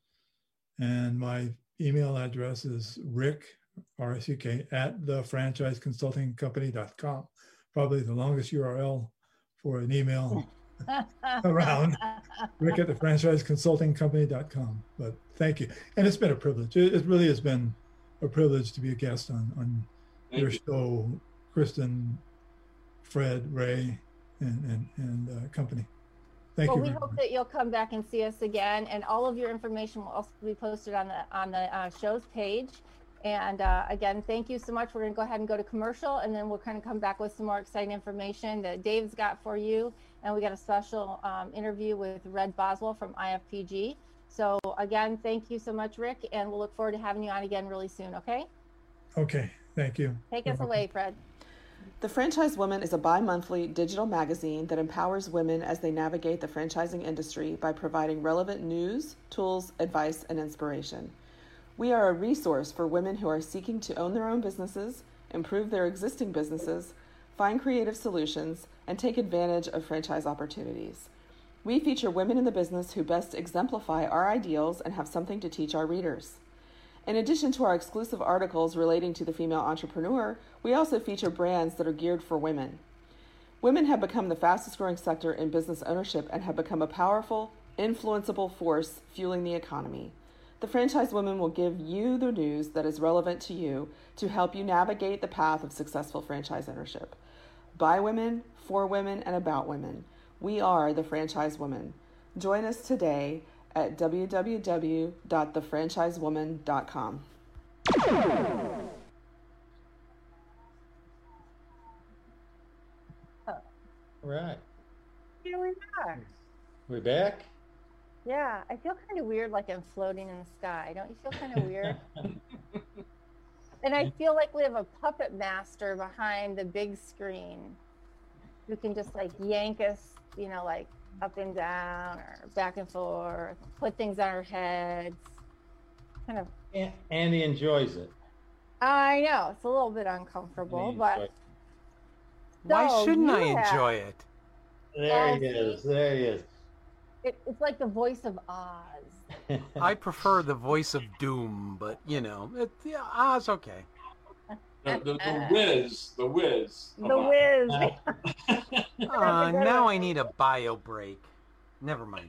And my email address is rick, R I C K, at the franchise consulting company dot com. Probably the longest U R L for an email around. Rick at the franchise consulting company dot com. But thank you. And it's been a privilege. It, it really has been a privilege to be a guest on, on your you. show, Kristen, Fred, Ray, and, and, and uh, company. Thank well, you. we hope much. that you'll come back and see us again, and all of your information will also be posted on the on the uh, show's page. And uh, again, thank you so much. We're going to go ahead and go to commercial, and then we'll kind of come back with some more exciting information that Dave's got for you. And we got a special um, interview with Red Boswell from I F P G. So again, thank you so much, Rick, and we'll look forward to having you on again really soon. Okay? Okay. Thank you. Take us away, Fred. The Franchise Woman is a bi-monthly digital magazine that empowers women as they navigate the franchising industry by providing relevant news, tools, advice, and inspiration. We are a resource for women who are seeking to own their own businesses, improve their existing businesses, find creative solutions, and take advantage of franchise opportunities. We feature women in the business who best exemplify our ideals and have something to teach our readers. In addition to our exclusive articles relating to the female entrepreneur, we also feature brands that are geared for women. Women have become the fastest growing sector in business ownership and have become a powerful, influenceable force fueling the economy. The Franchise Woman will give you the news that is relevant to you to help you navigate the path of successful franchise ownership. By women, for women, and about women. We are the Franchise Woman. Join us today at w w w dot the franchise woman dot com. Right. Here we are. We're back? Yeah, I feel kind of weird, like I'm floating in the sky. Don't you feel kind of weird? And I feel like we have a puppet master behind the big screen who can just like yank us, you know, like up and down or back and forth, put things on our heads. Kind of. And he enjoys it. I know it's a little bit uncomfortable, but why so shouldn't I have... enjoy it? There he is. There he is. It, it's like the voice of Oz. I prefer the voice of Doom, but you know, it, yeah, Oz okay. The, the, the whiz, the whiz. The whiz. uh, now I need a bio break. Never mind.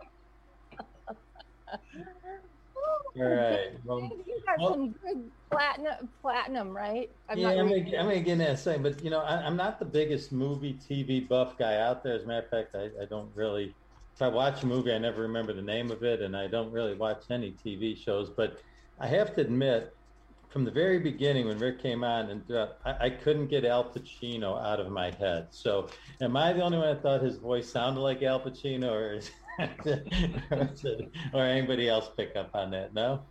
All right. Well, you got well, some good platinum, platinum, right? I'm yeah, not I'm reading. gonna, I'm gonna get into that saying, but you know, I, I'm not the biggest movie T V buff guy out there. As a matter of fact, I, I don't really if I watch a movie, I never remember the name of it, and I don't really watch any T V shows. But I have to admit, from the very beginning when Rick came on, and uh, I, I couldn't get Al Pacino out of my head. So am I the only one that thought his voice sounded like Al Pacino, or is, or anybody else pick up on that? No?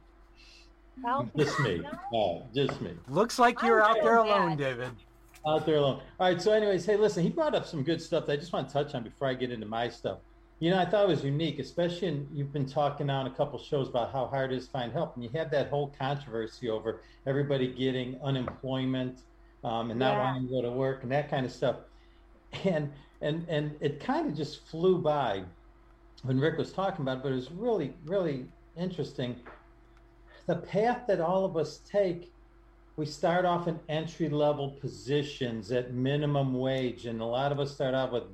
Al Just me. Pacino? Oh, just me. Looks like you're I out there feel alone, bad. David. Out there alone. All right. So, anyways, hey, listen, he brought up some good stuff that I just want to touch on before I get into my stuff. You know, I thought it was unique, especially in, you've been talking now in a couple shows about how hard it is to find help. And you had that whole controversy over everybody getting unemployment um, and not Yeah. wanting to go to work and that kind of stuff. And and and it kind of just flew by when Rick was talking about it, but it was really, really interesting. The path that all of us take, we start off in entry-level positions at minimum wage, and a lot of us start out with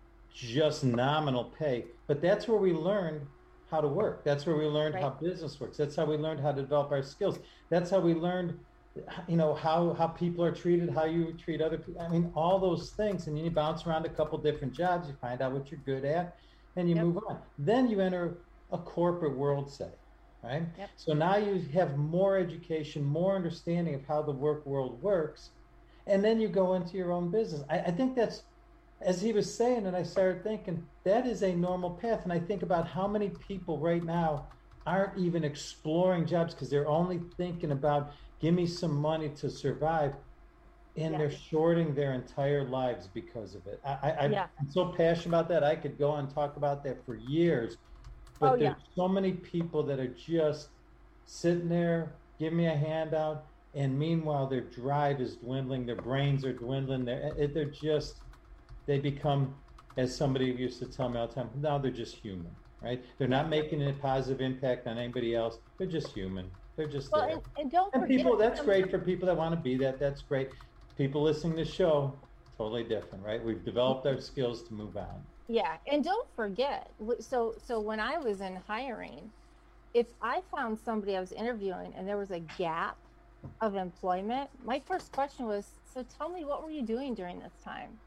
just nominal pay. But that's where we learn how to work. That's where we learned Right. how business works. That's how we learned how to develop our skills. That's how we learned, you know, how how people are treated, how you treat other people. I mean, all those things. And you bounce around a couple different jobs, you find out what you're good at, and you Yep. move on. Then you enter a corporate world, say. Right? Yep. So now you have more education, more understanding of how the work world works, and then you go into your own business. I, I think that's, as he was saying, and I started thinking, that is a normal path. And I think about how many people right now aren't even exploring jobs because they're only thinking about, give me some money to survive, and Yeah. they're shorting their entire lives because of it. I, I, I'm- Yeah. I'm so passionate about that. I could go and talk about that for years. But Oh, there's yeah. so many people that are just sitting there, give me a handout, and meanwhile their drive is dwindling, their brains are dwindling, they're, they're just, they become, as somebody used to tell me all the time, now they're just human, right? They're not making a positive impact on anybody else, they're just human, they're just Well, there. and, and don't And forget, people, that's some- great for people that want to be that, that's great. People listening to the show, totally different, right? We've developed our skills to move on. Yeah, and don't forget. w- So, so when I was in hiring, if I found somebody I was interviewing and there was a gap of employment, my first question was, "So tell me, what were you doing during this time?"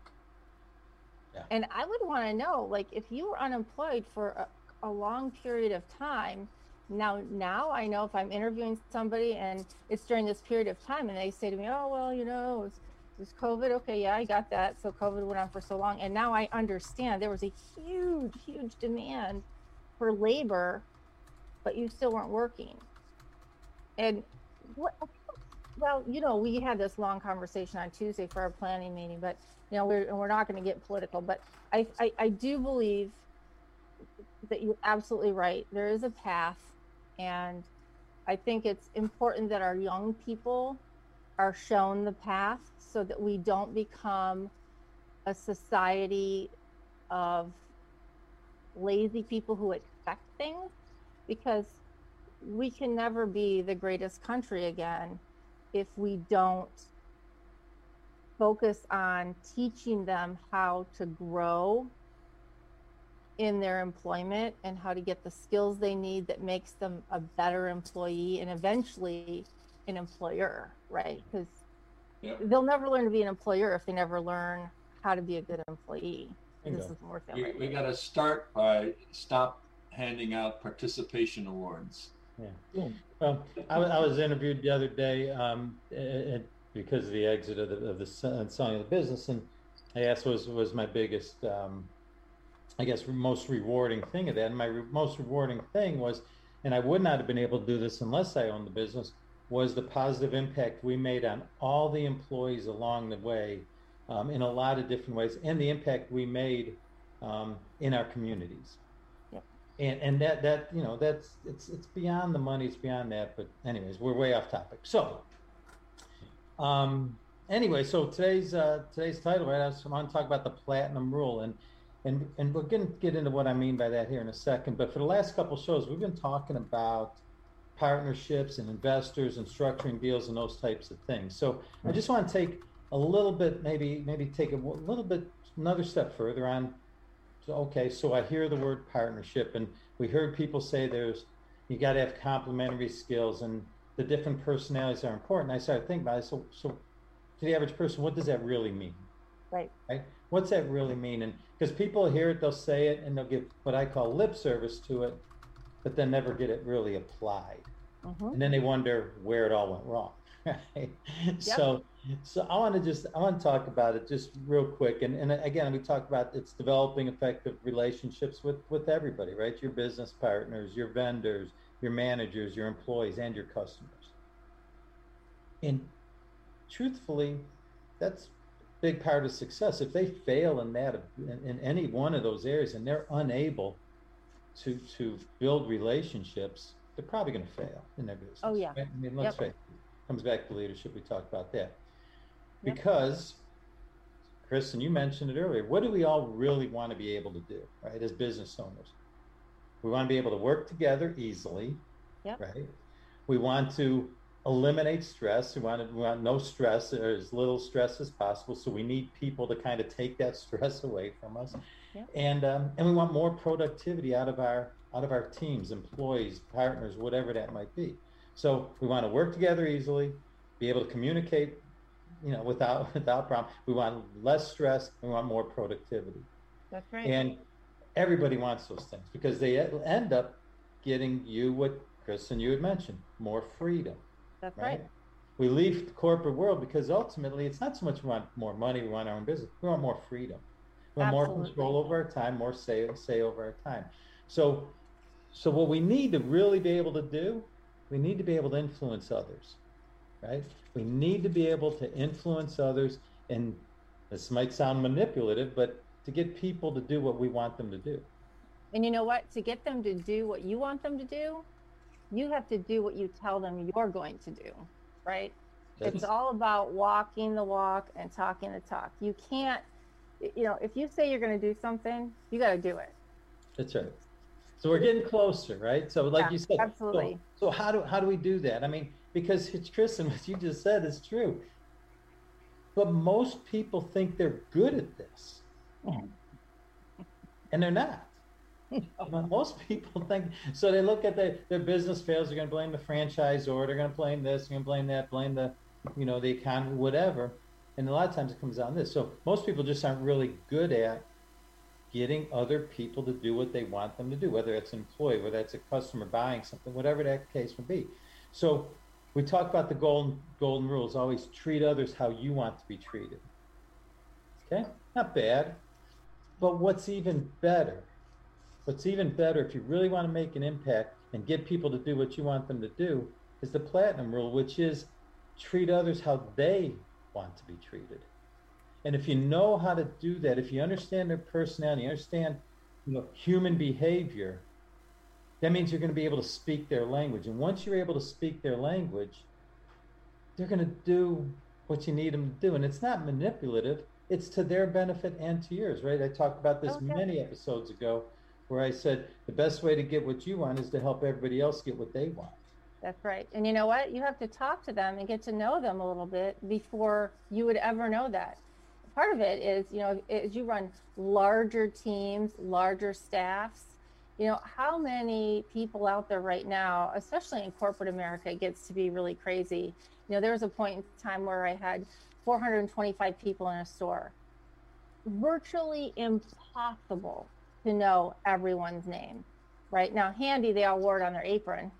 Yeah. And I would want to know, like, if you were unemployed for a, a long period of time. Now, now I know if I'm interviewing somebody and it's during this period of time, and they say to me, "Oh, well, you know, it's was COVID." Okay, yeah, I got that. So COVID went on for so long. And now I understand there was a huge, huge demand for labor, but you still weren't working. And what, well, you know, we had this long conversation on Tuesday for our planning meeting, but, you know, we're, and we're not going to get political, but I, I, I do believe that you're absolutely right. There is a path. And I think it's important that our young people are shown the path so that we don't become a society of lazy people who expect things, because we can never be the greatest country again if we don't focus on teaching them how to grow in their employment and how to get the skills they need that makes them a better employee and eventually an employer, right? Because Yep. they'll never learn to be an employer if they never learn how to be a good employee. Bingo. This isn't worth it. We, right we now. got to start by stop handing out participation awards. Yeah. Well, I, wa- I was interviewed the other day um, uh, because of the exit of the, of the s- uh, selling of the business, and I asked what was was my biggest, um, I guess, most rewarding thing of that. And my re- most rewarding thing was, and I would not have been able to do this unless I owned the business, was the positive impact we made on all the employees along the way, um, in a lot of different ways, and the impact we made um, in our communities. Yep. And and that that you know that's it's it's beyond the money, it's beyond that. But anyways, we're way off topic. So, um, anyway, so today's uh, today's title, right? I was- I want to talk about the platinum rule, and and and we're going to get into what I mean by that here in a second. But for the last couple shows, we've been talking about partnerships and investors and structuring deals and those types of things. So I just want to take a little bit, maybe maybe take a w- little bit another step further on. So, okay, so I hear the word partnership, and we heard people say there's you got to have complementary skills, and the different personalities are important. I started thinking about it. So, so to the average person, what does that really mean? Right. Right? What's that really mean? And because people hear it, they'll say it, and they'll give what I call lip service to it, but then never get it really applied. Mm-hmm. And then they wonder where it all went wrong. Right? Yep. So, so I want to just, I want to talk about it just real quick. And, and again, we talked about it's developing effective relationships with, with everybody, right? Your business partners, your vendors, your managers, your employees, and your customers. And truthfully, that's a big part of success. If they fail in that, in, in any one of those areas, and they're unable to to build relationships, they're probably going to fail in their business. Oh yeah. Right? I mean, let's yep. face it. It comes back to leadership. We talked about that. Yep. Because, Kristen, you mentioned it earlier. What do we all really want to be able to do, right? As business owners, we want to be able to work together easily, yep. right? We want to eliminate stress. We want to, we want no stress, or as little stress as possible. So we need people to kind of take that stress away from us. Yep. And um, and we want more productivity out of our out of our teams, employees, partners, whatever that might be. So we want to work together easily, be able to communicate, you know, without without problem. We want less stress. We want more productivity. That's right. And everybody wants those things because they end up getting you what Kristen, you had mentioned, more freedom. That's right. right. We leave the corporate world because ultimately it's not so much we want more money, we want our own business. We want more freedom. We want Absolutely. more control over our time, more say say over our time. So so what we need to really be able to do, we need to be able to influence others, right? We need to be able to influence others, and this might sound manipulative, but to get people to do what we want them to do. And you know what? To get them to do what you want them to do, you have to do what you tell them you're going to do, right? That's... It's all about walking the walk and talking the talk. You can't, you know, if you say you're going to do something, you got to do it. That's right. So we're getting closer, right? So like yeah, you said, absolutely. So, so how do how do we do that? I mean, because it's Kristen, what you just said is true. But most people think they're good at this. And they're not. Most people think, so they look at the, their business fails, they're going to blame the franchisor, they're going to blame this, they're going to blame that, blame the, you know, the economy, whatever. And a lot of times it comes down to this. So most people just aren't really good at getting other people to do what they want them to do, whether it's an employee, whether it's a customer buying something, whatever that case may be. So we talk about the golden golden rules, always treat others how you want to be treated. Okay? Not bad. But what's even better, what's even better if you really want to make an impact and get people to do what you want them to do is the platinum rule, which is treat others how they want to be treated. And if you know how to do that, if you understand their personality, you understand, you know, human behavior, that means you're going to be able to speak their language. And once you're able to speak their language, they're going to do what you need them to do. And it's not manipulative. It's to their benefit and to yours, right? I talked about this okay. many episodes ago where I said the best way to get what you want is to help everybody else get what they want. That's right. And you know what? You have to talk to them and get to know them a little bit before you would ever know that. Part of it is, you know, as you run larger teams, larger staffs, you know, how many people out there right now, especially in corporate America, it gets to be really crazy. You know, there was a point in time where I had four hundred twenty-five people in a store. Virtually impossible to know everyone's name, right? Now, handy, they all wore it on their apron,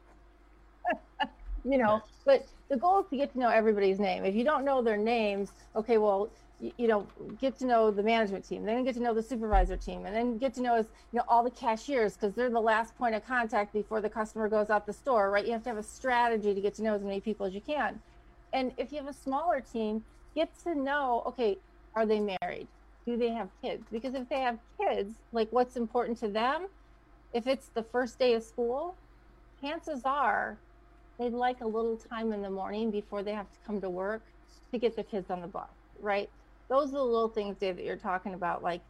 you know, but the goal is to get to know everybody's name. If you don't know their names, okay, well, you, you know, get to know the management team, then get to know the supervisor team, and then get to know, you know, all the cashiers, because they're the last point of contact before the customer goes out the store, right? You have to have a strategy to get to know as many people as you can. And if you have a smaller team, get to know, okay, are they married? Do they have kids? Because if they have kids, like what's important to them, if it's the first day of school, chances are they'd like a little time in the morning before they have to come to work to get their kids on the bus, right? Those are the little things, Dave, that you're talking about. Like,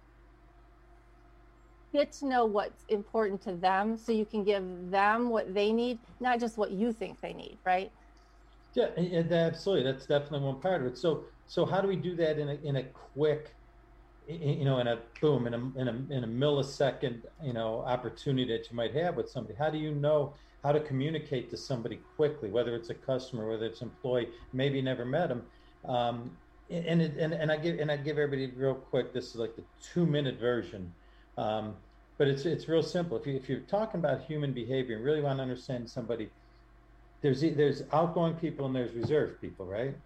get to know what's important to them so you can give them what they need, not just what you think they need, right? Yeah, and absolutely. That's definitely one part of it. So, so how do we do that in a in a quick, you know, in a boom, in a in a in a millisecond, you know, opportunity that you might have with somebody? How do you know how to communicate to somebody quickly, whether it's a customer, whether it's an employee, maybe you never met them, um, and it, and and I give and I give everybody real quick. This is like the two minute version, um, but it's it's real simple. If you if you're talking about human behavior and really want to understand somebody, there's there's outgoing people and there's reserved people, right?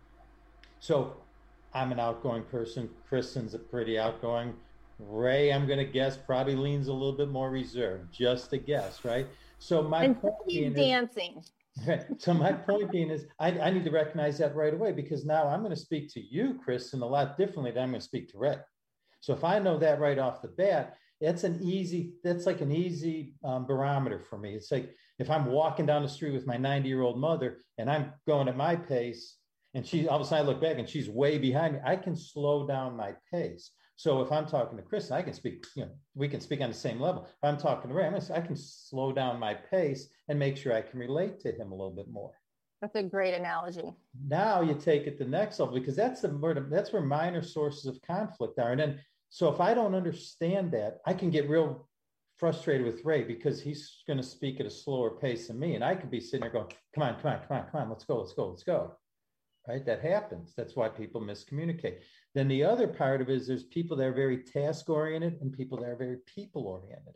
So I'm an outgoing person. Kristen's a pretty outgoing. Ray, I'm going to guess, probably leans a little bit more reserved. Just a guess, right? So my and point he's being dancing. Is, so my point being is, I, I need to recognize that right away, because now I'm going to speak to you, Kristen, a lot differently than I'm going to speak to Ray. So if I know that right off the bat, that's an easy. That's like an easy um, barometer for me. It's like if I'm walking down the street with my ninety-year-old mother and I'm going at my pace, and she all of a sudden I look back and she's way behind me, I can slow down my pace. So if I'm talking to Kristen, I can speak, you know, we can speak on the same level. If I'm talking to Ray, I can slow down my pace and make sure I can relate to him a little bit more. That's a great analogy. Now you take it to the next level, because that's the where that's where minor sources of conflict are. And then, so if I don't understand that, I can get real frustrated with Ray because he's going to speak at a slower pace than me. And I could be sitting there going, come on, come on, come on, come on, let's go, let's go, let's go. Right? That happens. That's why people miscommunicate. Then the other part of it is there's people that are very task-oriented and people that are very people-oriented.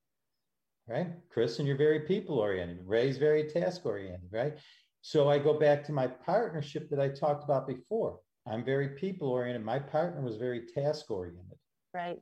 Right? Kristen, you're very people-oriented. Ray's very task-oriented, right? So I go back to my partnership that I talked about before. I'm very people-oriented. My partner was very task-oriented. Right.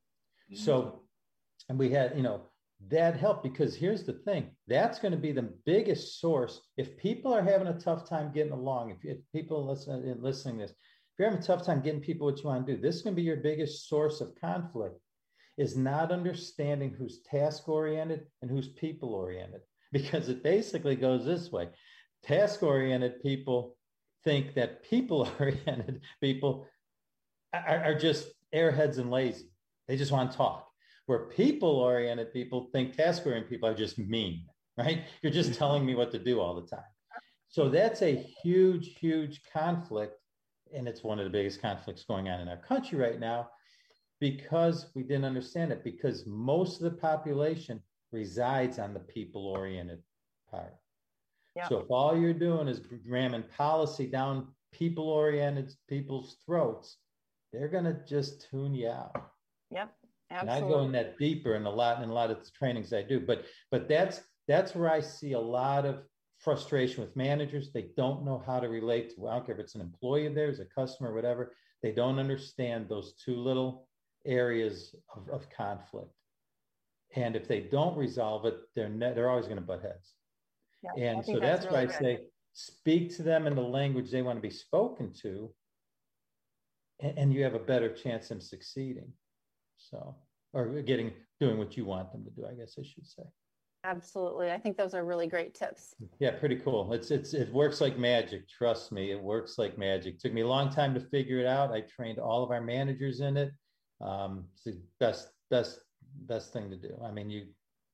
So, and we had, you know, that helped, because here's the thing, that's going to be the biggest source. If people are having a tough time getting along, if, if people listen, listening to this, if you're having a tough time getting people what you want to do, this is going to be your biggest source of conflict, is not understanding who's task-oriented and who's people-oriented. Because it basically goes this way. Task-oriented people think that people-oriented people are, are just airheads and lazy. They just want to talk. Where people-oriented people think task-oriented people are just mean, right? You're just telling me what to do all the time. So that's a huge, huge conflict. And it's one of the biggest conflicts going on in our country right now, because we didn't understand it, because most of the population resides on the people-oriented part. Yeah. So if all you're doing is ramming policy down people-oriented people's throats, they're going to just tune you out. Yep. Absolutely. And I go in that deeper in a lot in a lot of the trainings I do, but but that's that's where I see a lot of frustration with managers. They don't know how to relate to, I don't care if it's an employee of theirs, a customer, whatever. They don't understand those two little areas of, of conflict, and if they don't resolve it, they're ne- they're always going to butt heads. Yeah, and so that's, that's really why I say speak to them in the language they want to be spoken to, and, and you have a better chance of succeeding. So, or getting, doing what you want them to do, I guess I should say. Absolutely. I think those are really great tips. Yeah, pretty cool. It's, it's, it works like magic. Trust me, it works like magic. It took me a long time to figure it out. I trained all of our managers in it. Um, it's the best, best, best thing to do. I mean, you,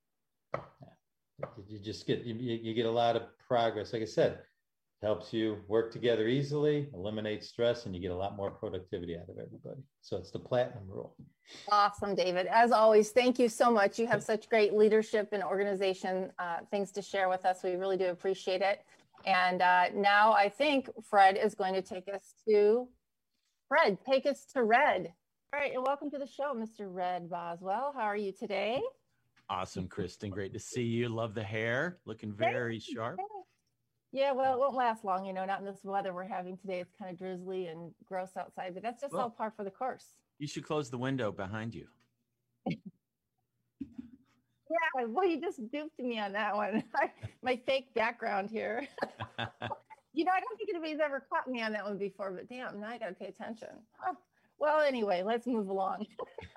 you just get, you, you get a lot of progress. Like I said, helps you work together easily, eliminate stress, and you get a lot more productivity out of everybody. So it's the platinum rule. Awesome, David. As always, thank you so much. You have such great leadership and organization uh, things to share with us. We really do appreciate it. And uh, now I think Fred is going to take us to, Fred, take us to Red. All right, and welcome to the show, Mister Red Boswell. How are you today? Awesome, Kristen. Great to see you. Love the hair. Looking very sharp. Yeah, well, it won't last long, you know, not in this weather we're having today. It's kind of drizzly and gross outside, but that's just well, all par for the course. You should close the window behind you. Yeah, well, you just duped me on that one. My fake background here. You know, I don't think anybody's ever caught me on that one before, but damn, now I got to pay attention. Oh, well, anyway, let's move along.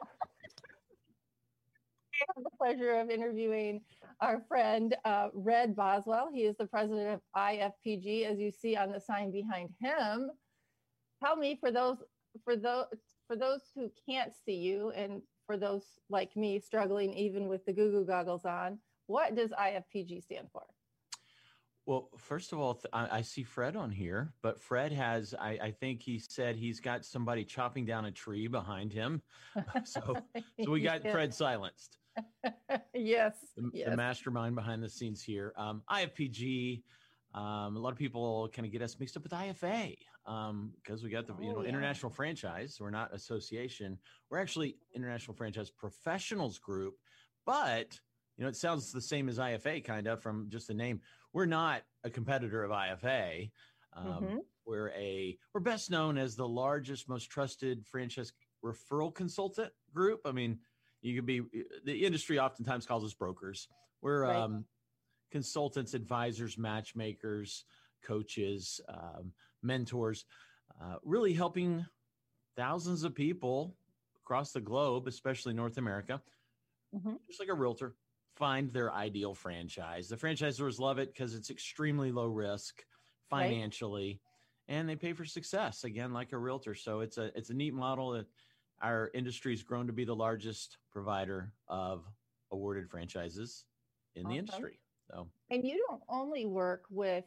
I have the pleasure of interviewing our friend uh, Red Boswell. He is the president of I F P G, as you see on the sign behind him. Tell me, for those for those for those who can't see you, and for those like me struggling even with the goo goo goggles on, what does I F P G stand for? Well, first of all, th- I, I see Fred on here, but Fred has, I, I think he said he's got somebody chopping down a tree behind him. So, so we got yes. Fred silenced. yes, the, yes. The mastermind behind the scenes here. Um, I F P G, um, a lot of people kind of get us mixed up with I F A. um, because we got the, you know, Oh, yeah. international franchise. We're not association. We're actually International Franchise Professionals Group, but you know, it sounds the same as I F A kind of from just the name. We're not a competitor of I F A. Um, Mm-hmm. We're a, we're best known as the largest, most trusted franchise referral consultant group. I mean, you could be, the industry oftentimes calls us brokers. We're Right. um, consultants, advisors, matchmakers, coaches, um, mentors, uh, really helping thousands of people across the globe, especially North America, Mm-hmm. just like a realtor, find their ideal franchise. The franchisors love it because it's extremely low risk financially, right. and they pay for success, again, like a realtor. So it's a it's a neat model that our industry has grown to be the largest provider of awarded franchises in Awesome. the industry. So, And you don't only work with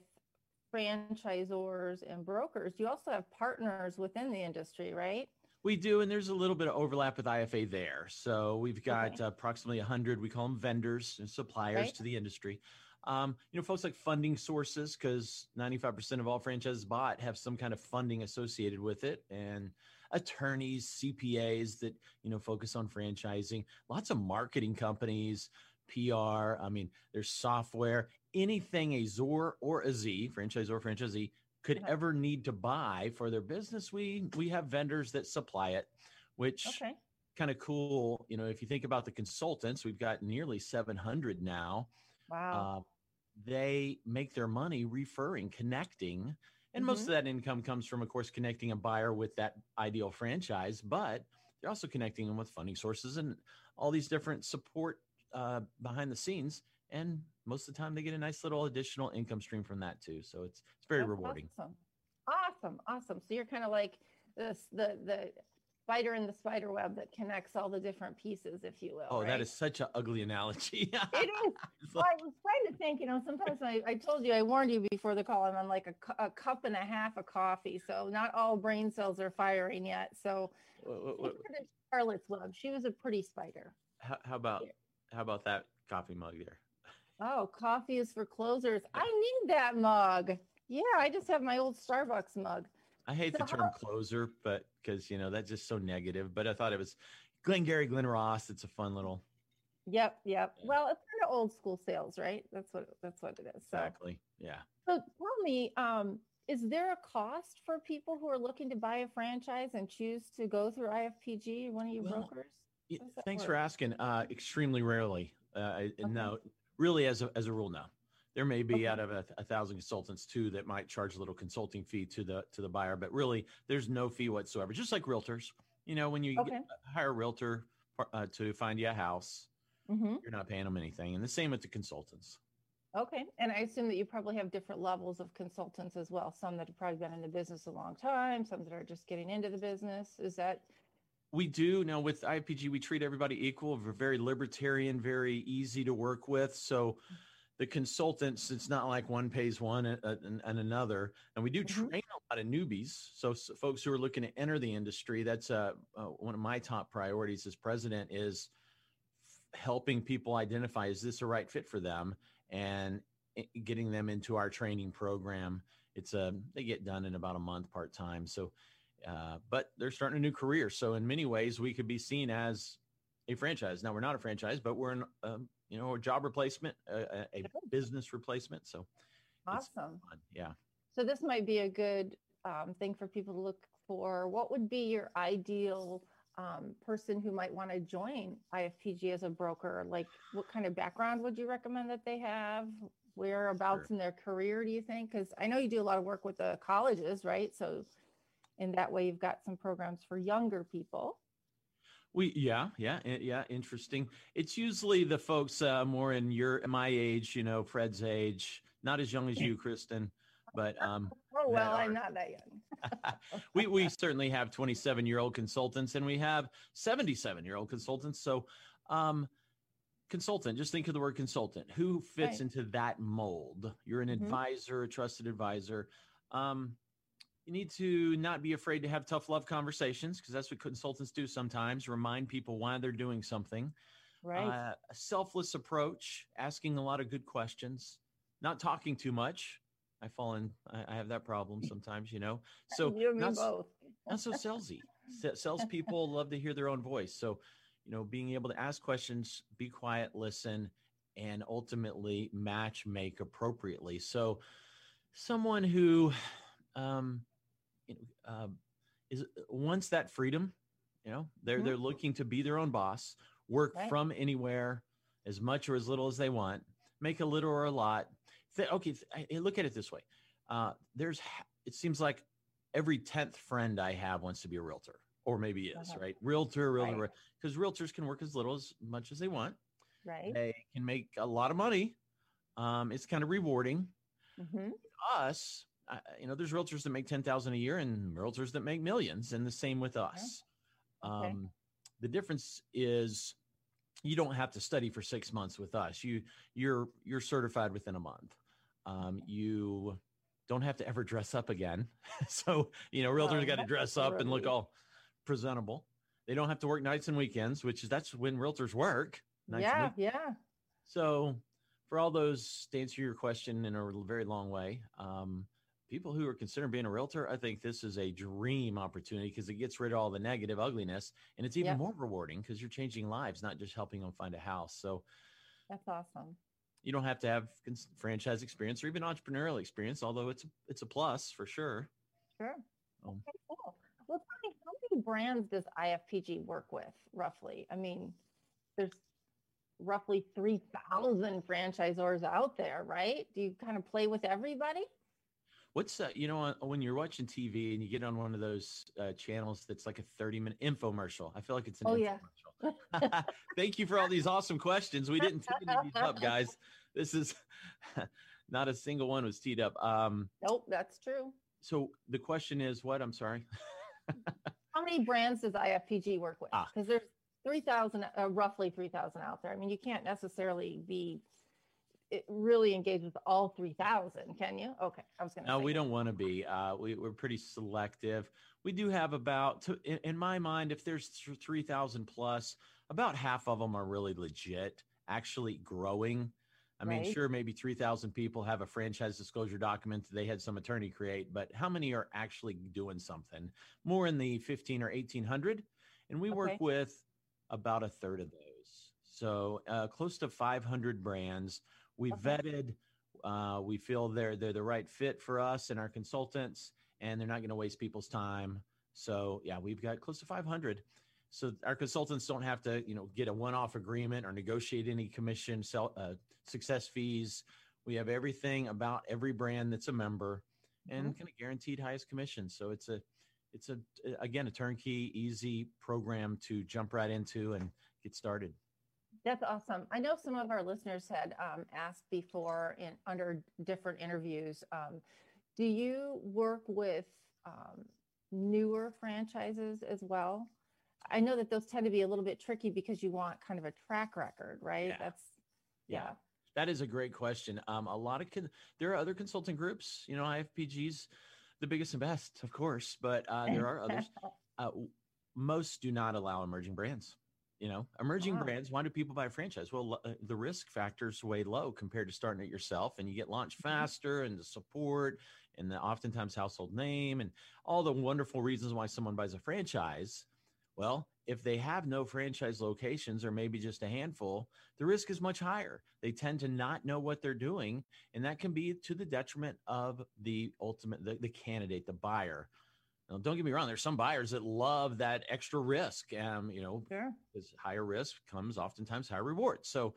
franchisors and brokers, you also have partners within the industry, right? we do, and there's a little bit of overlap with I F A there. So we've got Okay. uh, approximately one hundred, we call them vendors and suppliers Right. to the industry. Um, you know, folks like funding sources, because ninety-five percent of all franchises bought have some kind of funding associated with it, and attorneys, C P As that, you know, focus on franchising, lots of marketing companies, P R. I mean, there's software, anything a Z O R or a Z, franchisor or franchisee, could Uh-huh. ever need to buy for their business. We we have vendors that supply it, which Okay. kind of cool. You know, if you think about the consultants, we've got nearly seven hundred now. Wow. Uh, they make their money referring, connecting, and most Mhm. of that income comes from, of course, connecting a buyer with that ideal franchise, but they're also connecting them with funding sources and all these different support uh, behind the scenes. And most of the time they get a nice little additional income stream from that too. So it's, it's very That's rewarding. Awesome. Awesome. Awesome. So you're kind of like this, the, the spider in the spider web that connects all the different pieces, if you will. Oh, right? that is such an ugly analogy. It is. Well, I was trying to think, you know, sometimes I, I told you, I warned you before the call, I'm on like a, cu- a cup and a half of coffee. So not all brain cells are firing yet. So What- what- what- think of Charlotte's Web. She was a pretty spider. how, how about, how about that coffee mug there? Oh, coffee is for closers. I need that mug. Yeah, I just have my old Starbucks mug. I hate the So term closer, but because, you know, that's just so negative, but I thought it was Glenn Gary, Glenn Ross. It's a fun little, Yep, yep. Well, it's kind of old school sales, right? That's what that's what it is. So, exactly. Yeah. so tell me, um, is there a cost for people who are looking to buy a franchise and choose to go through I F P G, one of your Well, brokers? Yeah, How does that thanks work? for asking. Uh, extremely rarely. Uh, I- No, really, as a as a rule, no. There may be Okay. out of a, a thousand consultants too that might charge a little consulting fee to the to the buyer, but really, there's no fee whatsoever. Just like realtors, you know, when you Okay. get, hire a realtor uh, to find you a house, Mm-hmm. you're not paying them anything, and the same with the consultants. Okay. And I assume that you probably have different levels of consultants as well. Some that have probably been in the business a long time, some that are just getting into the business. Is that We do now with I P G. We treat everybody equal. We're very libertarian, very easy to work with. So the consultants, it's not like one pays one and, and, and another. And we do Mhm. train a lot of newbies. So, s folks who are looking to enter the industry, that's uh, uh, one of my top priorities as president is f- helping people identify, is this a right fit for them, and i- getting them into our training program. It's a, they get done in about a month part-time. So, uh, but they're starting a new career. So in many ways we could be seen as a franchise. Now we're not a franchise, but we're an, um, you know, a job replacement, a, a, a business replacement. So it's awesome? fun. Yeah. So this might be a good um, thing for people to look for. What would be your ideal um, person who might want to join I F P G as a broker? Like, what kind of background would you recommend that they have? Whereabouts Sure. in their career do you think? Because I know you do a lot of work with the colleges, right? So in that way, you've got some programs for younger people. We, yeah, yeah, i- yeah. Interesting. It's usually the folks uh, more in your, my age, you know, Fred's age, not as young as you, Kristen, but, um, Oh, well, that I'm are- not that young. we, we certainly have twenty-seven year old consultants and we have seventy-seven year old consultants. So, um, consultant, just think of the word consultant. Who fits Right. into that mold? You're an Mhm. advisor, a trusted advisor. Um, you need to not be afraid to have tough love conversations, because that's what consultants do sometimes, remind people why they're doing something. Right. Uh, a selfless approach, asking a lot of good questions, not talking too much. I fall in. I, I have that problem sometimes, you know. So you and me not, both. not so salesy. S- salespeople love to hear their own voice. So, you know, being able to ask questions, be quiet, listen, and ultimately match make appropriately. So, someone who, um, you know, uh, is wants that freedom. You know, they're mm-hmm. they're looking to be their own boss, work right. from anywhere, as much or as little as they want, make a little or a lot. Th- okay, th- look at it this way. Uh, there's, it seems like every tenth friend I have wants to be a realtor, or maybe is, uh-huh. right? Realtor, realtor, because right. realtors can work as little as much as they want. Right. They can make a lot of money. Um, it's kind of rewarding. Mm-hmm. Us, uh, you know, there's realtors that make ten thousand a year and realtors that make millions, and the same with us. Okay. Um, the difference is you don't have to study for six months with us. You, you're, you're certified within a month. Um, you don't have to ever dress up again. So, you know, realtors oh, got to dress up really. and look all presentable. They don't have to work nights and weekends, which is that's when realtors work. Nights yeah. Yeah. So for all those, to answer your question in a very long way, um, people who are considering being a realtor, I think this is a dream opportunity because it gets rid of all the negative ugliness, and it's even yep. more rewarding because you're changing lives, not just helping them find a house. So that's awesome. You don't have to have franchise experience or even entrepreneurial experience, although it's it's a plus for sure. Sure. Um, okay, cool. Well, tell me, how many brands does I F P G work with, roughly? I mean, there's roughly three thousand franchisors out there, right? Do you kind of play with everybody? What's uh, you know, when you're watching T V and you get on one of those uh, channels that's like a thirty minute infomercial, I feel like it's an oh, infomercial. Yeah. Thank you for all these awesome questions. We didn't tee any of these up, guys. This is not a single one was teed up. Um, nope, that's true. So the question is what? I'm sorry. How many brands does I F P G work with? Because ah. there's three thousand, uh, roughly three thousand out there. I mean, you can't necessarily be it really engaged with all three thousand, can you? Okay, I was going to No, say we that. don't want to be. Uh, we, we're pretty selective. We do have about, to, in, in my mind, if there's three thousand plus, about half of them are really legit, actually growing. I mean, right. sure, maybe three thousand people have a franchise disclosure document that they had some attorney create, but how many are actually doing something? More in the fifteen or eighteen hundred. And we okay. work with about a third of those. So uh, close to five hundred brands. We okay. vetted, uh, we feel they're, they're the right fit for us and our consultants, and they're not going to waste people's time. So yeah, we've got close to five hundred. So our consultants don't have to, you know, get a one-off agreement or negotiate any commission, sell, uh, success fees. We have everything about every brand that's a member and mm-hmm. kind of guaranteed highest commission. So it's a, it's a, again, a turnkey, easy program to jump right into and get started. That's awesome. I know some of our listeners had um, asked before in under different interviews, um, do you work with um, newer franchises as well? I know that those tend to be a little bit tricky because you want kind of a track record, right? Yeah. That's, yeah. yeah. That is a great question. Um, a lot of, con- there are other consulting groups, you know, I F P G's the biggest and best, of course, but uh, there are others. Uh, most do not allow emerging brands. You know, emerging wow. brands, why do people buy a franchise? Well, uh, the risk factor is way low compared to starting it yourself, and you get launched faster and the support and the oftentimes household name and all the wonderful reasons why someone buys a franchise. Well, if they have no franchise locations or maybe just a handful, the risk is much higher. They tend to not know what they're doing, and that can be to the detriment of the ultimate, the, the candidate, the buyer. Now, don't get me wrong. There's some buyers that love that extra risk. Um, you know, sure. because higher risk comes oftentimes higher reward. So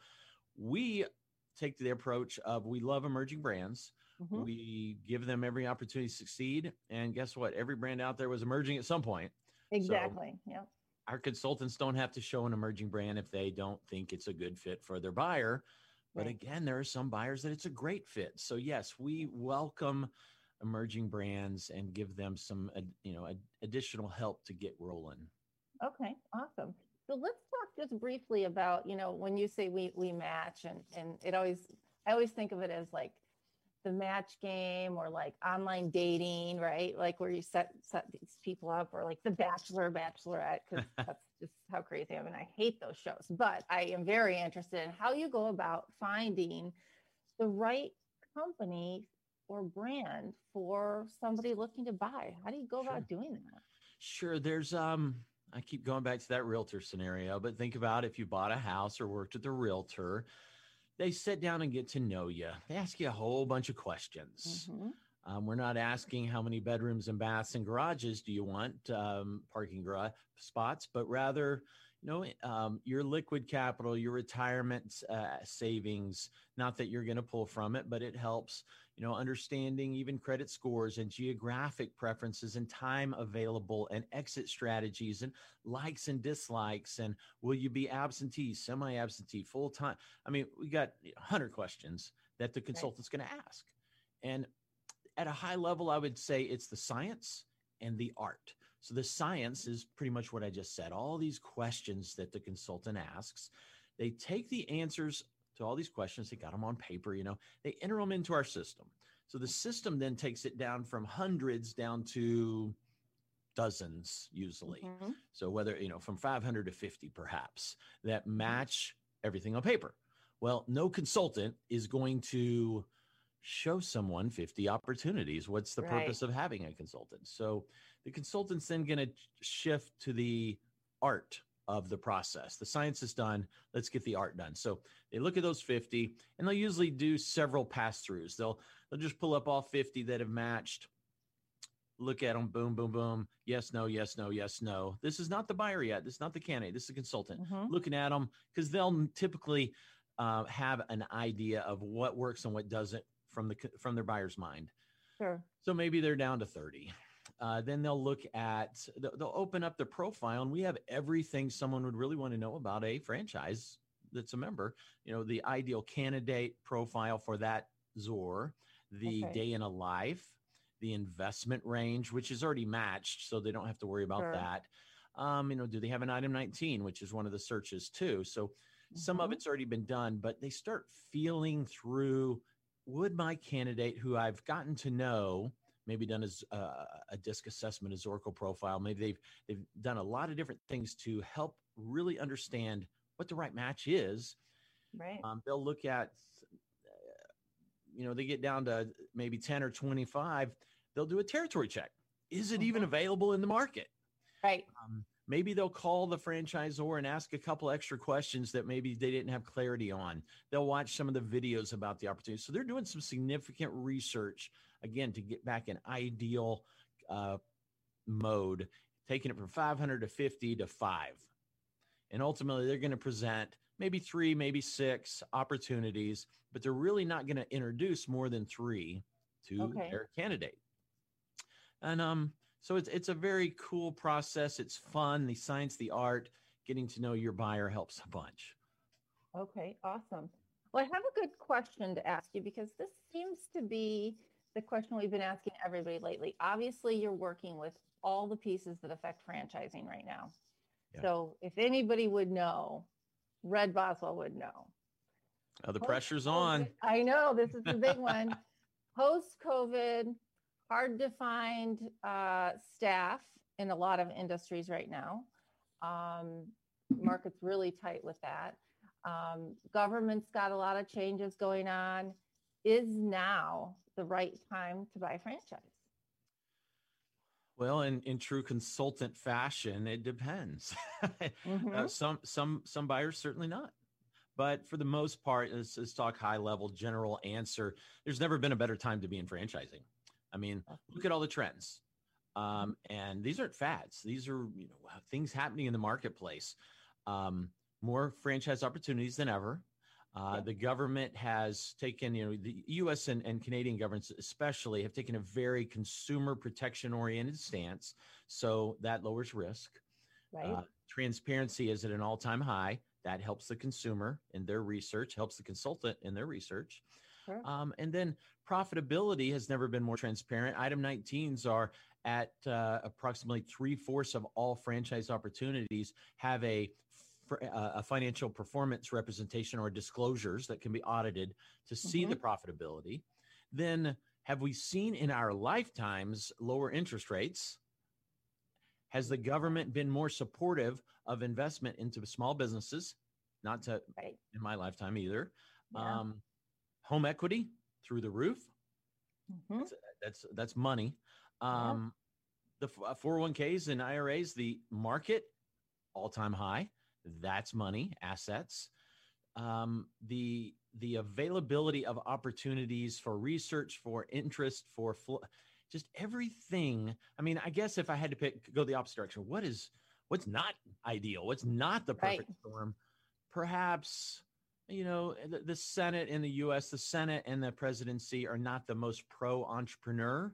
we take the approach of we love emerging brands. Mm-hmm. We give them every opportunity to succeed. And guess what? Every brand out there was emerging at some point. Exactly. So yeah. Our consultants don't have to show an emerging brand if they don't think it's a good fit for their buyer. But right. again, there are some buyers that it's a great fit. So yes, we welcome emerging brands and give them some, uh, you know, ad- additional help to get rolling. Okay, awesome. So let's talk just briefly about, you know, when you say we we match, and and it always, I always think of it as like the match game or like online dating, right? Like where you set set these people up, or like The Bachelor, Bachelorette, because that's just how crazy I am, and I hate those shows. But I am very interested in how you go about finding the right company or brand for somebody looking to buy? How do you go Sure. about doing that? Sure. There's, um, I keep going back to that realtor scenario, but think about if you bought a house or worked with a realtor, they sit down and get to know you. They ask you a whole bunch of questions. Mhm. Um, we're not asking how many bedrooms and baths and garages do you want, um, parking garage spots, but rather, you know, um, your liquid capital, your retirement uh, savings, not that you're going to pull from it, but it helps, you know, understanding even credit scores and geographic preferences and time available and exit strategies and likes and dislikes. And will you be absentee, semi-absentee, full-time? I mean, we got one hundred questions that the consultant's going to ask. And at a high level, I would say it's the science and the art. So the science is pretty much what I just said. All these questions that the consultant asks, they take the answers to all these questions. They got them on paper, you know, they enter them into our system. So the system then takes it down from hundreds down to dozens usually. Mhm. So whether, you know, from five hundred to fifty perhaps that match everything on paper. Well, no consultant is going to show someone fifty opportunities. What's the Right. purpose of having a consultant? So the consultant's then going to shift to the art of the process. The science is done. Let's get the art done. So they look at those fifty and they'll usually do several pass-throughs. They'll, they'll just pull up all fifty that have matched, look at them, boom, boom, boom. Yes, no, yes, no, yes, no. This is not the buyer yet. This is not the candidate. This is a consultant Mhm. looking at them because they'll typically uh, have an idea of what works and what doesn't from the from their buyer's mind. Sure. So maybe they're down to thirty. Uh, then they'll look at, they'll, they'll open up the profile and we have everything someone would really want to know about a franchise that's a member, you know, the ideal candidate profile for that Z O R, the Okay. day in a life, the investment range, which is already matched. So they don't have to worry about Sure. that. Um, you know, do they have an item nineteen, which is one of the searches too. So some of Mhm. it's already been done, but they start feeling through, would my candidate who I've gotten to know, maybe done as uh, a disc assessment, a Zorko profile, maybe they've they've done a lot of different things to help really understand what the right match is. Right. Um, they'll look at, uh, you know, they get down to maybe ten or twenty-five. They'll do a territory check. Is it even Mhm. available in the market? Right. Um, maybe they'll call the franchisor and ask a couple extra questions that maybe they didn't have clarity on. They'll watch some of the videos about the opportunity. So they're doing some significant research, again, to get back in ideal uh, mode, taking it from five hundred to fifty to five. And ultimately, they're going to present maybe three, maybe six opportunities, but they're really not going to introduce more than three to Okay. their candidate. And um, so it's it's a very cool process. It's fun. The science, the art, getting to know your buyer helps a bunch. Okay, awesome. Well, I have a good question to ask you because this seems to be the question we've been asking everybody lately. Obviously, you're working with all the pieces that affect franchising right now. Yeah. So if anybody would know, Red Boswell would know. Uh, the pressure's on. I know, this is the big one. Post-COVID, hard to find uh, staff in a lot of industries right now. Um, market's really tight with that. Um, government's got a lot of changes going on. Is now the right time to buy a franchise? Well, in, in true consultant fashion, it depends. Mhm. uh, some some some buyers certainly not, but for the most part, let's, let's talk high level general answer. There's never been a better time to be in franchising. I mean, look at all the trends, um, and these aren't fads. These are, you know, things happening in the marketplace. Um, more franchise opportunities than ever. Uh, the government has taken, you know, the U S and, and Canadian governments especially have taken a very consumer protection oriented stance. So that lowers risk. Right. Uh, transparency is at an all time high. That helps the consumer in their research, helps the consultant in their research. Sure. Um, and then profitability has never been more transparent. Item nineteens are at uh, approximately three fourths of all franchise opportunities have a For, uh, a financial performance representation or disclosures that can be audited to see Mhm. the profitability. Then have we seen in our lifetimes lower interest rates? Has the government been more supportive of investment into small businesses? Not to Right. in my lifetime either. Yeah. Um, home equity through the roof. Mm-hmm. That's, that's that's money. Um, yeah. The four oh one k's and I R As, the market all-time high. That's money, assets. Um, the the availability of opportunities for research, for interest, for fl- just everything. I mean, I guess if I had to pick, go the opposite direction, what is what's not ideal? What's not the perfect right. storm? Perhaps, you know, the, the Senate in the U S, the Senate and the presidency are not the most pro-entrepreneur.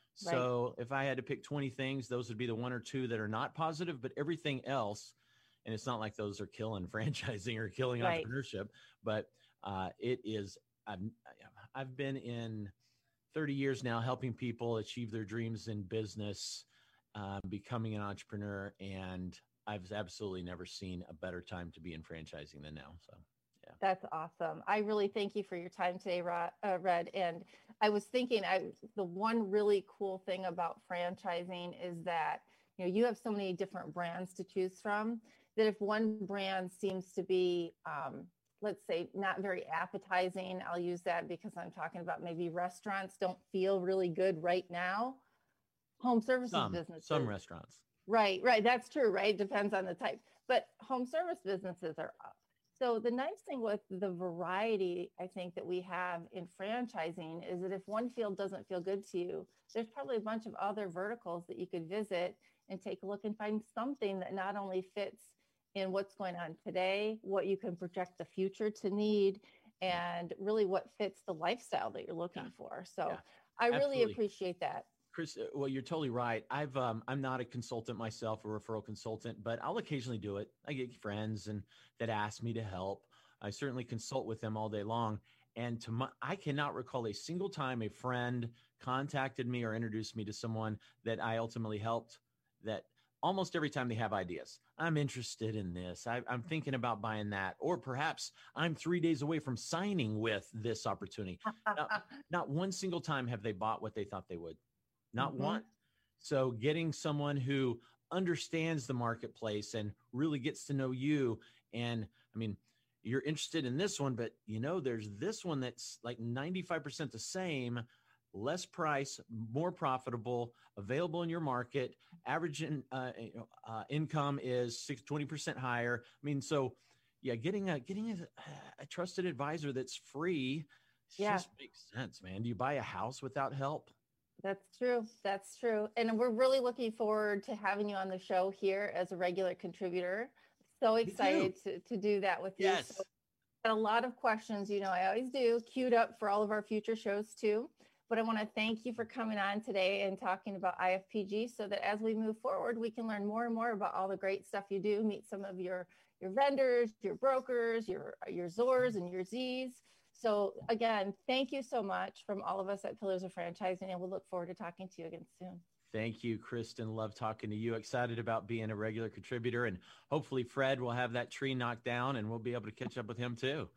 So right. if I had to pick twenty things, those would be the one or two that are not positive, but everything else, and it's not like those are killing franchising or killing right. entrepreneurship, but uh, it is, I've, I've been in thirty years now helping people achieve their dreams in business, uh, becoming an entrepreneur, and I've absolutely never seen a better time to be in franchising than now. So, yeah. That's awesome. I really thank you for your time today, uh, Red. And I was thinking, I the one really cool thing about franchising is that, you know, you have so many different brands to choose from that if one brand seems to be, um, let's say, not very appetizing, I'll use that because I'm talking about maybe restaurants don't feel really good right now. Home services some, businesses. Some restaurants. Right, right. That's true, right? Depends on the type. But home service businesses are up. So the nice thing with the variety, I think, that we have in franchising is that if one field doesn't feel good to you, there's probably a bunch of other verticals that you could visit and take a look and find something that not only fits in what's going on today, what you can project the future to need, and really what fits the lifestyle that you're looking yeah. for. So yeah. I really Absolutely. appreciate that. Chris, well, you're totally right. I've, um, I'm not a consultant myself, a referral consultant, but I'll occasionally do it. I get friends and that ask me to help. I certainly consult with them all day long. And to my, I cannot recall a single time a friend contacted me or introduced me to someone that I ultimately helped, that almost every time they have ideas. I'm interested in this. I, I'm thinking about buying that. Or perhaps I'm three days away from signing with this opportunity. not, not one single time have they bought what they thought they would. Not mm-hmm. one. So getting someone who understands the marketplace and really gets to know you. And I mean, you're interested in this one, but you know, there's this one that's like ninety-five percent the same, less price, more profitable, available in your market. Average in, uh, uh, income is six, twenty percent higher. I mean, so yeah, getting a, getting a, a trusted advisor that's free yeah. just makes sense, man. Do you buy a house without help? That's true. That's true. And we're really looking forward to having you on the show here as a regular contributor. So excited to, to do that with you. Yes. So, got a lot of questions, you know, I always do, queued up for all of our future shows too. But I want to thank you for coming on today and talking about I F P G so that as we move forward, we can learn more and more about all the great stuff you do, meet some of your, your vendors, your brokers, your, your Zors and your Zs. So again, thank you so much from all of us at Pillars of Franchising, and we'll look forward to talking to you again soon. Thank you, Kristen. Love talking to you. Excited about being a regular contributor, and hopefully Fred will have that tree knocked down and we'll be able to catch up with him too.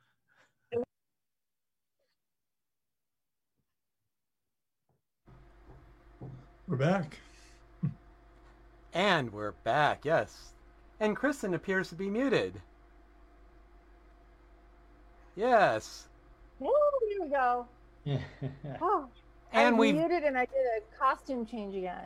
We're back. And we're back, yes. And Kristen appears to be muted. Yes. Oh, here we go. Oh, and we we muted and I did a costume change again.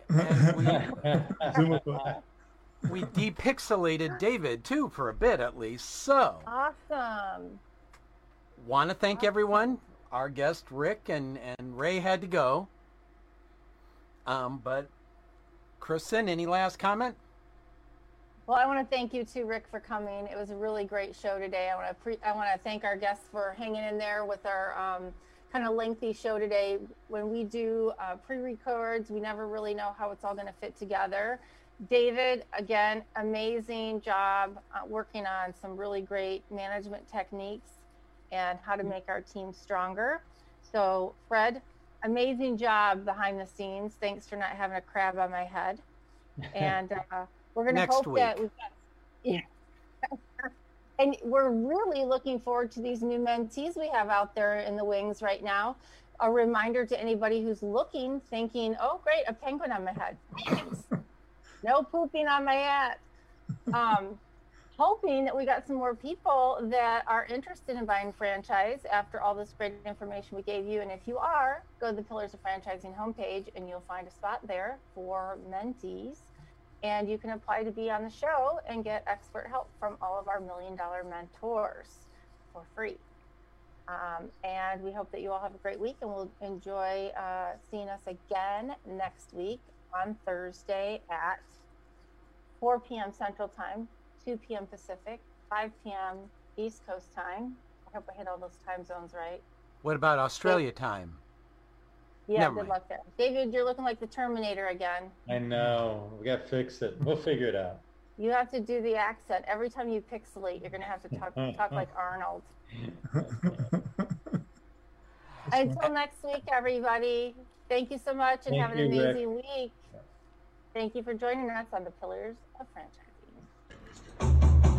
And we, we depixelated David too for a bit at least. So awesome. Want to thank awesome. everyone. Our guest Rick and and Ray had to go. Um, but Kristen, any last comment? Well, I want to thank you too, Rick, for coming. It was a really great show today. I want to pre- I want to thank our guests for hanging in there with our um, kind of lengthy show today. When we do uh, pre-records, we never really know how it's all going to fit together. David, again, amazing job uh, working on some really great management techniques and how to make our team stronger. So, Fred, amazing job behind the scenes. Thanks for not having a crab on my head. And uh, we're going to hope week. that we've got, yeah. And we're really looking forward to these new mentees we have out there in the wings right now. A reminder to anybody who's looking, thinking, oh, great, a penguin on my head. Thanks. No pooping on my hat. Um, hoping that we got some more people that are interested in buying franchise after all this great information we gave you. And if you are, go to the Pillars of Franchising homepage and you'll find a spot there for mentees. And you can apply to be on the show and get expert help from all of our million dollar mentors for free. Um, and we hope that you all have a great week, and we'll enjoy uh, seeing us again next week on Thursday at four p.m. Central Time, two p.m. Pacific, five p.m. East Coast Time. I hope I hit all those time zones right. What about Australia time? Yeah, Never good mind. luck there. David, you're looking like the Terminator again. I know. We got to fix it. We'll figure it out. You have to do the accent. Every time you pixelate, you're going to have to talk, talk like Arnold. Until next week, everybody. Thank you so much, and Thank have an you, Rick. amazing week. Thank you for joining us on the Pillars of Franchising.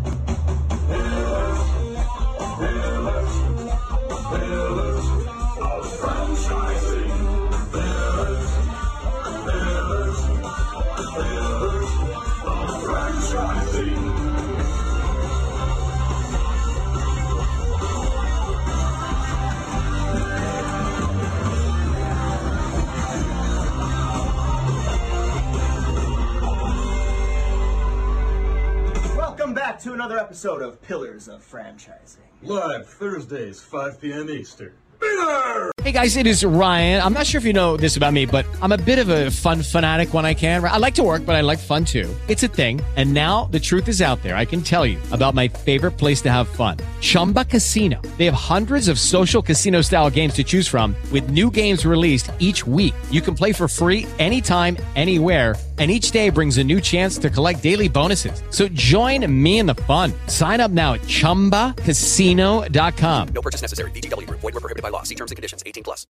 Welcome back to another episode of Pillars of Franchising. Live Thursdays, five p.m. Eastern. Hey guys, it is Ryan. I'm not sure if you know this about me, but I'm a bit of a fun fanatic when I can. I like to work, but I like fun too. It's a thing. And now the truth is out there. I can tell you about my favorite place to have fun. Chumba Casino. They have hundreds of social casino style games to choose from with new games released each week. You can play for free anytime, anywhere. And each day brings a new chance to collect daily bonuses. So join me in the fun. Sign up now at chumba casino dot com. No purchase necessary. V G W Group. Void where prohibited by law. See terms and conditions. eighteen plus.